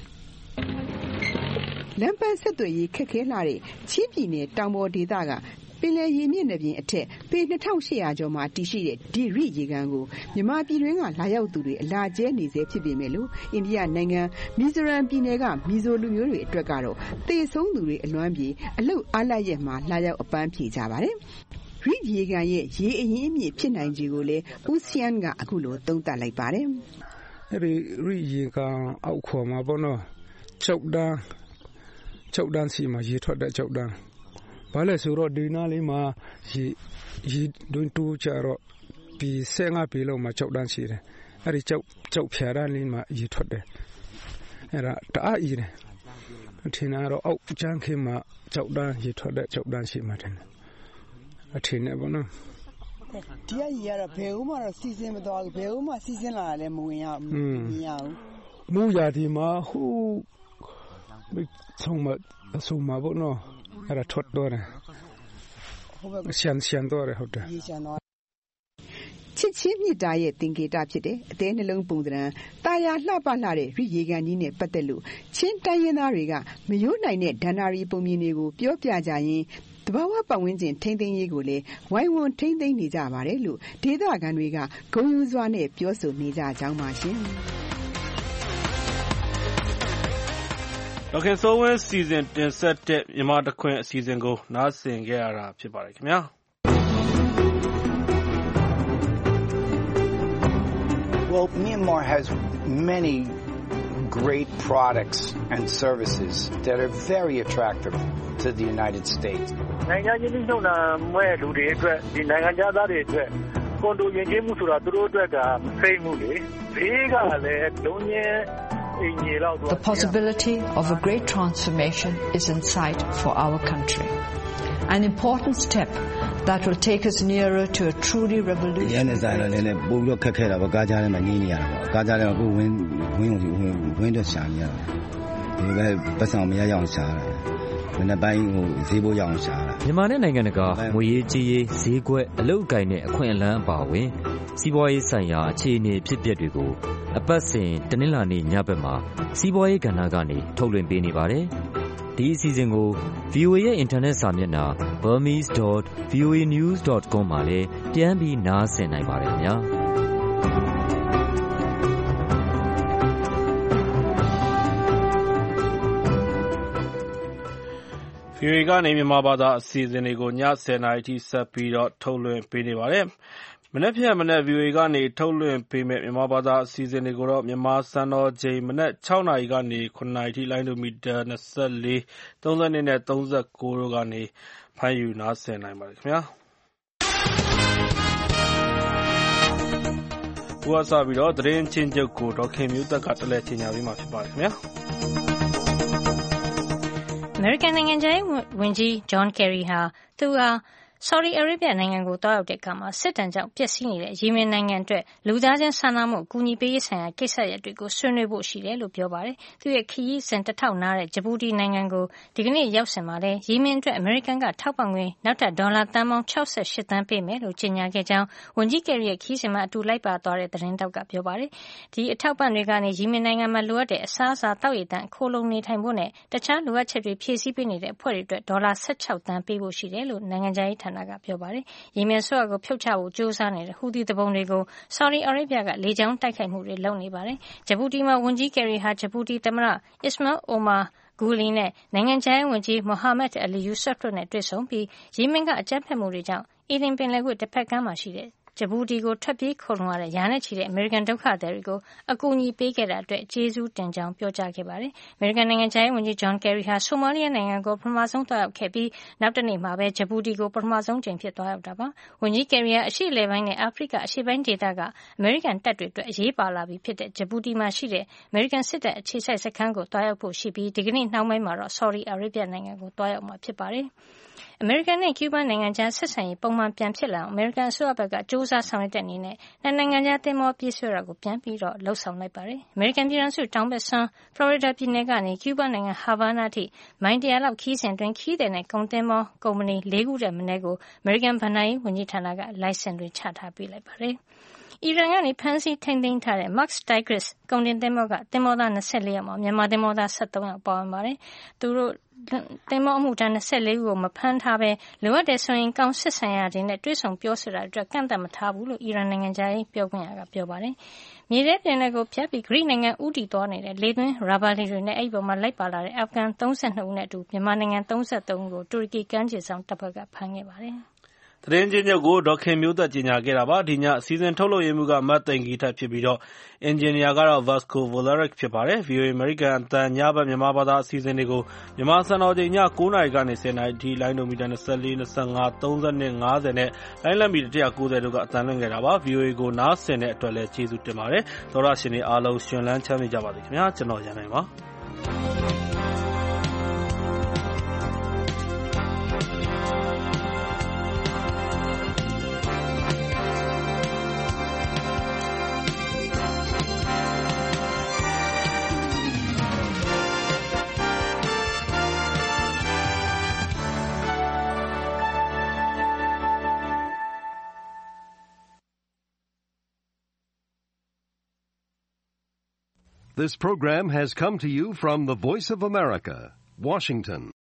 လမ်းပန်းဆက်သွယ်ရေးခက်ခဲလာတဲ့ချင်းပြည်နယ်တောင်ပေါ်ဒေသကပင်လယ်ရေမျက်နှာပြင်အထက်ပေနှစ်ထောင်ရှစ်ရာကျော်မှာတည်ရှိတဲ့ဒီရိရေကန်ကိုမြန်မာပြည်တွင်းကလာရောက်သူတွေအလာကျဲနေစေဖြစ်ပေမဲ့လို့အိန္ဒိယနိုင်ငံမီဇိုရမ်ပြည်နယ်ကမီဇိုလူမျိုးတွေအတွက်ကတော့သေဆုံးသူတွေအလွမ်းပြေအလုတ်အားလိုက်ရက်မှာလာရောက်အပန်းဖြေကြပါတယ်ရိရေကန်ရဲ့ရေအရင်းအမြစ်ဖြစ်နိုင်ခြေကိုလည်းဦးစီယန်ကအခုလိုသုံးသပ်လိုက်ပါတယ်အဲ့ဒီရိရေကန်အောက်ခေါ်မှာပေါ့နော်ချုပ်တန်းချုပ်တန်းစီမှာရေထွက်တဲ့ချုပ်တန်းဘာလဲဆိုတော့ဒီနားလေးမှာရေရေတွင်းတိုးကြတော့ဒီဆယ်ငါးပေလောက်မှာကြောက်တန်းရှိတယ်အဲ့ဒီကြောက်ကြောက်ဖြာတန်းလေးမှာရေထွက်တယ်အဲ့ဒါတအားကြီးတယ်ထင်တာတော့အောက်ကျန်းခင်းမှာကြောက်တန်းရေထွက်တဲ့ကြောက်တန်းရှိမှတယ်အထင်နဲ့ပေါ့နော်ဒီအကြီးကတော့ဘယ်ဦးမှတော့စီစဉ်မသွားဘူးဘယ်ဦးမှစီစဉ်လာတယ်မဝင်ရဘူးမရဘူးမူရာဒီမှာဟိုဆုံးမဆုံးမပေါ့နော်အဲ့ဒါထွက်တော့တယ်ရှန်ရှန်တော့တယ်ဟုတ်တယ်ချစ်ချင်းမြတ်တာရဲ့သင်္ကေတဖြစ်တဲ့အသေးနှလုံးပုံသဏ္ဍာန်တာယာလှပလှတဲ့ရိရေကန်ကြီးနဲ့ပတ်သက်လို့ချင်းတိုင်းရင်းသားတွေကမယိုးနိုင်တဲ့ဒဏ္ဍာရီပုံမြင်တွေကိုပြောပြကြရင်တဘာဝပတ်ဝန်းကျင်ထိမ့်သိမ်းရေးကိုလည်းဝိုင်းဝန်းထိမ့်သိမ်းနေကြပါတယ်လို့ဒေသခံတွေကဂုဏ်ယူစွာနဲ့ပြောဆိုနေကြကြောင်းပါရှင်ဒေါခင်စိုးဝင်းစီစဉ်တင်ဆက်တဲ့မြန်မာတခွင်အစီအစဉ်ကိုနားဆင်ခဲ့ရတာဖြစ်ပါတယ်ခင်ဗျာ Well, Myanmar has many great products and services that are very attractive to the United States. နိုင်ငံချင်းနှုတ်နာမဲ့လူတွေအတွက်ဒီနိုင်ငံသားတွေအတွက်ကွန်ဒိုယဉ်ကျေးမှုဆိုတာသူတို့အတွက်ကမစိမ့်ဘူးလေဘေးကလည်းလုံးချင်း The possibility of a great transformation is in sight for our country. An important step that will take us nearer to a truly revolutionary. ရန်နေဆိုင်လည်းပို့ပြီးတော့ခက်ခဲတာပေါ့ကားကြားထဲမှာနေနေရတာပေါ့ကားကြားထဲမှာကိုဝင်းဝင်းဝင်းတော့ရှာနေရတယ်ဒီပဲပတ်ဆောင်မရရအောင်ရှာတာမနေ့ပိုင်းဟိုဈေးဘိုးရအောင်ရှာတာမြန်မာနဲ့နိုင်ငံတကာငွေရေးကြေးရေးဈေးကွက်အလုပ်အကိုင်နဲ့အခွင့်အလမ်းအပါအဝင်စီးပွားရေးဆိုင်ရာအခြေအနေဖြစ်ပျက်တွေကိုအပတ်စဉ်တနင်္လာနေ့ညဘက်မှာစီးပွားရေးကဏ္ဍကနေထုတ်လွှင့်ပေးနေပါတယ်။ဒီအစီအစဉ်ကို ဗီအိုအေ ရဲ့အင်တာနက်စာမျက်နှာ burmese dot v o a news dot com မှာလည်းပြန်ပြီးနားဆင်နိုင်ပါတယ်ခင်ဗျာ။ဗီအိုအေ ကနေမြန်မာဘာသာအစီအစဉ်တွေကိုညဆယ်နာရီထိဆက်ပြီးတော့ထုတ်လွှင့်ပေးနေပါတယ်။မနက်ဖြန်မနက် ဗီအိုအေ ကနေထုတ်လွှင့်ပေးမယ့်မြန်မာဘာသာအစီအစဉ်တွေကိုတော့မြန်မာစံတော်ချိန်မနက်၆နာရီကနေ၇နာရီထိလိုင်းဒိုမီတာ၂၄၊၃၂နဲ့၃၉တို့ကနေဖမ်းယူနားဆင်နိုင်ပါတယ်ခင်ဗျာ။အခုကစပြီးတော့သတင်းချင်းချုပ်ကိုဒေါ်ခင်မျိုးသက်ကတက်လက်ချင်းညာပေးမှာဖြစ်ပါတယ်ခင်ဗျာ။အမေရိကန်နိုင်ငံခြားရေးဝန်ကြီး John Kerry ဟာသူဟာဆော်ဒီအာရေဗျနိုင်ငံကိုသွားရောက်တဲ့အခါမှာစစ်တမ်းကြောင့်ပျက်စီးနေတဲ့ယီမင်နိုင်ငံအတွက်လူသားချင်းစာနာမှုအကူအညီပေးရေးဆိုင်ရာကိစ္စရပ်တွေကိုဆွေးနွေးဖို့ရှိတယ်လို့ပြောပါတယ်။သူ့ရဲ့ခရီးစဉ်တထောက်နားတဲ့ဂျပူတီနိုင်ငံကိုဒီကနေ့ရောက်စဉ်မှာလည်းယီမင်အတွက်အမေရိကန်ကထောက်ပံ့ငွေနောက်ထပ်ဒေါ်လာသန်းပေါင်း၆၈သန်းပေးမယ်လို့ကြေညာခဲ့ကြောင်းဝန်ကြီး Kerry ရဲ့ခရီးစဉ်မှာအတူလိုက်ပါသွားတဲ့သတင်းတောက်ကပြောပါတယ်။ဒီအထောက်ပံ့တွေကနေယီမင်နိုင်ငံမှာလိုအပ်တဲ့အစားအစာတောက်ရည်တန်ခိုလုံနေထိုင်ဖို့နဲ့တခြားလိုအပ်ချက်တွေဖြည့်ဆည်းပေးနေတဲ့အဖွဲ့တွေအတွက်ဒေါ်လာ၁၆သန်းပေးဖို့ရှိတယ်လို့နိုင်ငံခြားရေးဌာနကပြောပါတယ်။ယီမင်ဆွာကိုဖြုတ်ချဖို့ကြိုးစားနေတဲ့ဟူသီတပုံတွေကိုဆော်ဒီအာရေဗျကလေကြောင်းတိုက်ခိုက်မှုတွေလုပ်နေပါတယ်။ဂျပူတီမှာဝန်ကြီးကယ်ရီဟာဂျပူတီသမ္မတအစ္စမာအီလ် Omar Guelleh နဲ့နိုင်ငံခြားရေးဝန်ကြီး Mohammed Ali Yusuf တို့နဲ့တွေ့ဆုံပြီးယီမင်ကအကြမ်းဖက်မှုတွေကြောင့်အေဒင်ပင်လယ်ကွေ့တစ်ဖက်ကမ်းမှာရှိတဲ့ဂျပူတီကိုထွက်ပြေးခိုလုံရတဲ့ရာနဲ့ချီတဲ့အမေရိကန်ဒုက္ခသည်တွေကိုအကူအညီပေးခဲ့တာအတွက်ကျေးဇူးတင်ကြောင်းပြောကြားခဲ့ပါတယ်။အမေရိကန်နိုင်ငံခြားရေးဝန်ကြီး John Kerry ဟာဆိုမာလီယာနိုင်ငံကိုပထမဆုံးသွားရောက်ခဲ့ပြီးနောက်တနေ့မှာပဲဂျပူတီကိုပထမဆုံးကြိမ်ဖြစ်သွားရောက်တာပါ။ဝန်ကြီး Kerry ဟာအရှေ့အလယ်ပိုင်းနဲ့အာဖရိကအရှေ့ပိုင်းဒေသကအမေရိကန်တပ်တွေအတွက်အရေးပါလာပြီဖြစ်တဲ့ဂျပူတီမှာရှိတဲ့အမေရိကန်စစ်တပ်အခြေစိုက်စခန်းကိုသွားရောက်ဖို့ရှိပြီးဒီကနေ့နှောင်းပိုင်းမှာတော့ဆော်ဒီအာရေဗျနိုင်ငံကိုသွားရောက်မှာဖြစ်ပါတယ်။အမေရိကန်နဲ့ကျူးဘားနိုင်ငံကြားဆက်ဆံရေးပုံမှန်ပြန်ဖြစ်လာအောင်အမေရိကန်အစိုးရဘက်ကစ조사ဆောင်ရွက်တဲ့အနေနဲ့နှစ်နိုင်ငံကြားသင်္ဘောပြေးဆွဲတာကိုပြန်ပြီးတော့လှုပ်ဆောင်လိုက်ပါတယ်။အမေရိကန်ပြည်ထောင်စုတောင်ဘက်စွန်းဖလော်ရီဒါပြည်နယ်ကနေကျူးဘားနိုင်ငံဟာဗာနာထိမိုင်တရာလောက်ခီးစဉ်တွင်ခီးသည်နဲ့ကုန်သင်္ဘောကုမ္ပဏီလေးခုထက်မနည်းကိုအမေရိကန်ဗဏ္ဍာရေးဝန်ကြီးဌာနကလိုင်စင်တွေချထားပေးလိုက်ပါတယ်။အီရန်ကနေဖမ်းဆီးထိန်းသိမ်းထားတဲ့ Max Tigris ကုန်တင်သင်္ဘောကသင်္ဘောသား၂၄ယောက်မှာမြန်မာသင်္ဘောသား၁၃ယောက်ပါဝင်ပါတယ်။သူတို့သင်္ဘောအမှုထမ်း၂၄ခုကိုမဖမ်းထားပဲလိုအပ်တယ်ဆိုရင်ကောင်စစ်ဆိုင်ရာတွေနဲ့တွေ့ဆုံပြောဆိုတာအတွက်ကန့်သတ်မထားဘူးလို့အီရန်နိုင်ငံခြားရေးပြောခွင့်ရကပြောပါတယ်။မြေထဲပြင်နယ်ကိုဖျက်ပြီးဂရိနိုင်ငံဦးတည်သွားနေတဲ့လေသွင်းရာဘာလီတွေနဲ့အဲ့ဒီပေါ်မှာလိုက်ပါလာတဲ့အာဖဂန်၃၂ဦးနဲ့အတူမြန်မာနိုင်ငံ၃၃ဦးကိုတူရကီကမ်းခြေဆောင်တပ်ဖွဲ့ကဖမ်းခဲ့ပါတယ်။သတင်းချင်းချုပ်ကိုဒေါခင်မျိုးသက်ကြီးညာခဲ့တာပါဒီညအစည်းအဝေးထုတ်လုပ်ရေးမှုကမတ်သိန်ဂီထဖြစ်ပြီးတော့အင်ဂျင်နီယာကတော့ Vasco Volaric ဖြစ်ပါတယ် ဗွီအိုအေ American အသံညဘက်မြန်မာဘာသာအစီအစဉ်တွေကိုမြန်မာစံတော်ချိန်ည9နာရီကနေ10နာရီထိလိုင်းဒိုမီတာ24 25 32 50နဲ့လိုင်းလံမီတာ190တို့ကအသံလွှင့်ခဲ့တာပါ ဗွီအိုအေ ကိုနားဆင်တဲ့အတွက်လည်းကျေးဇူးတင်ပါတယ်သောရရှင်တွေအားလုံးရှင်လန်းချမ်းမြေ့ကြပါစေခင်ဗျာကျွန်တော်ရန်နိုင်ပါ This program has come to you from the Voice of America, Washington.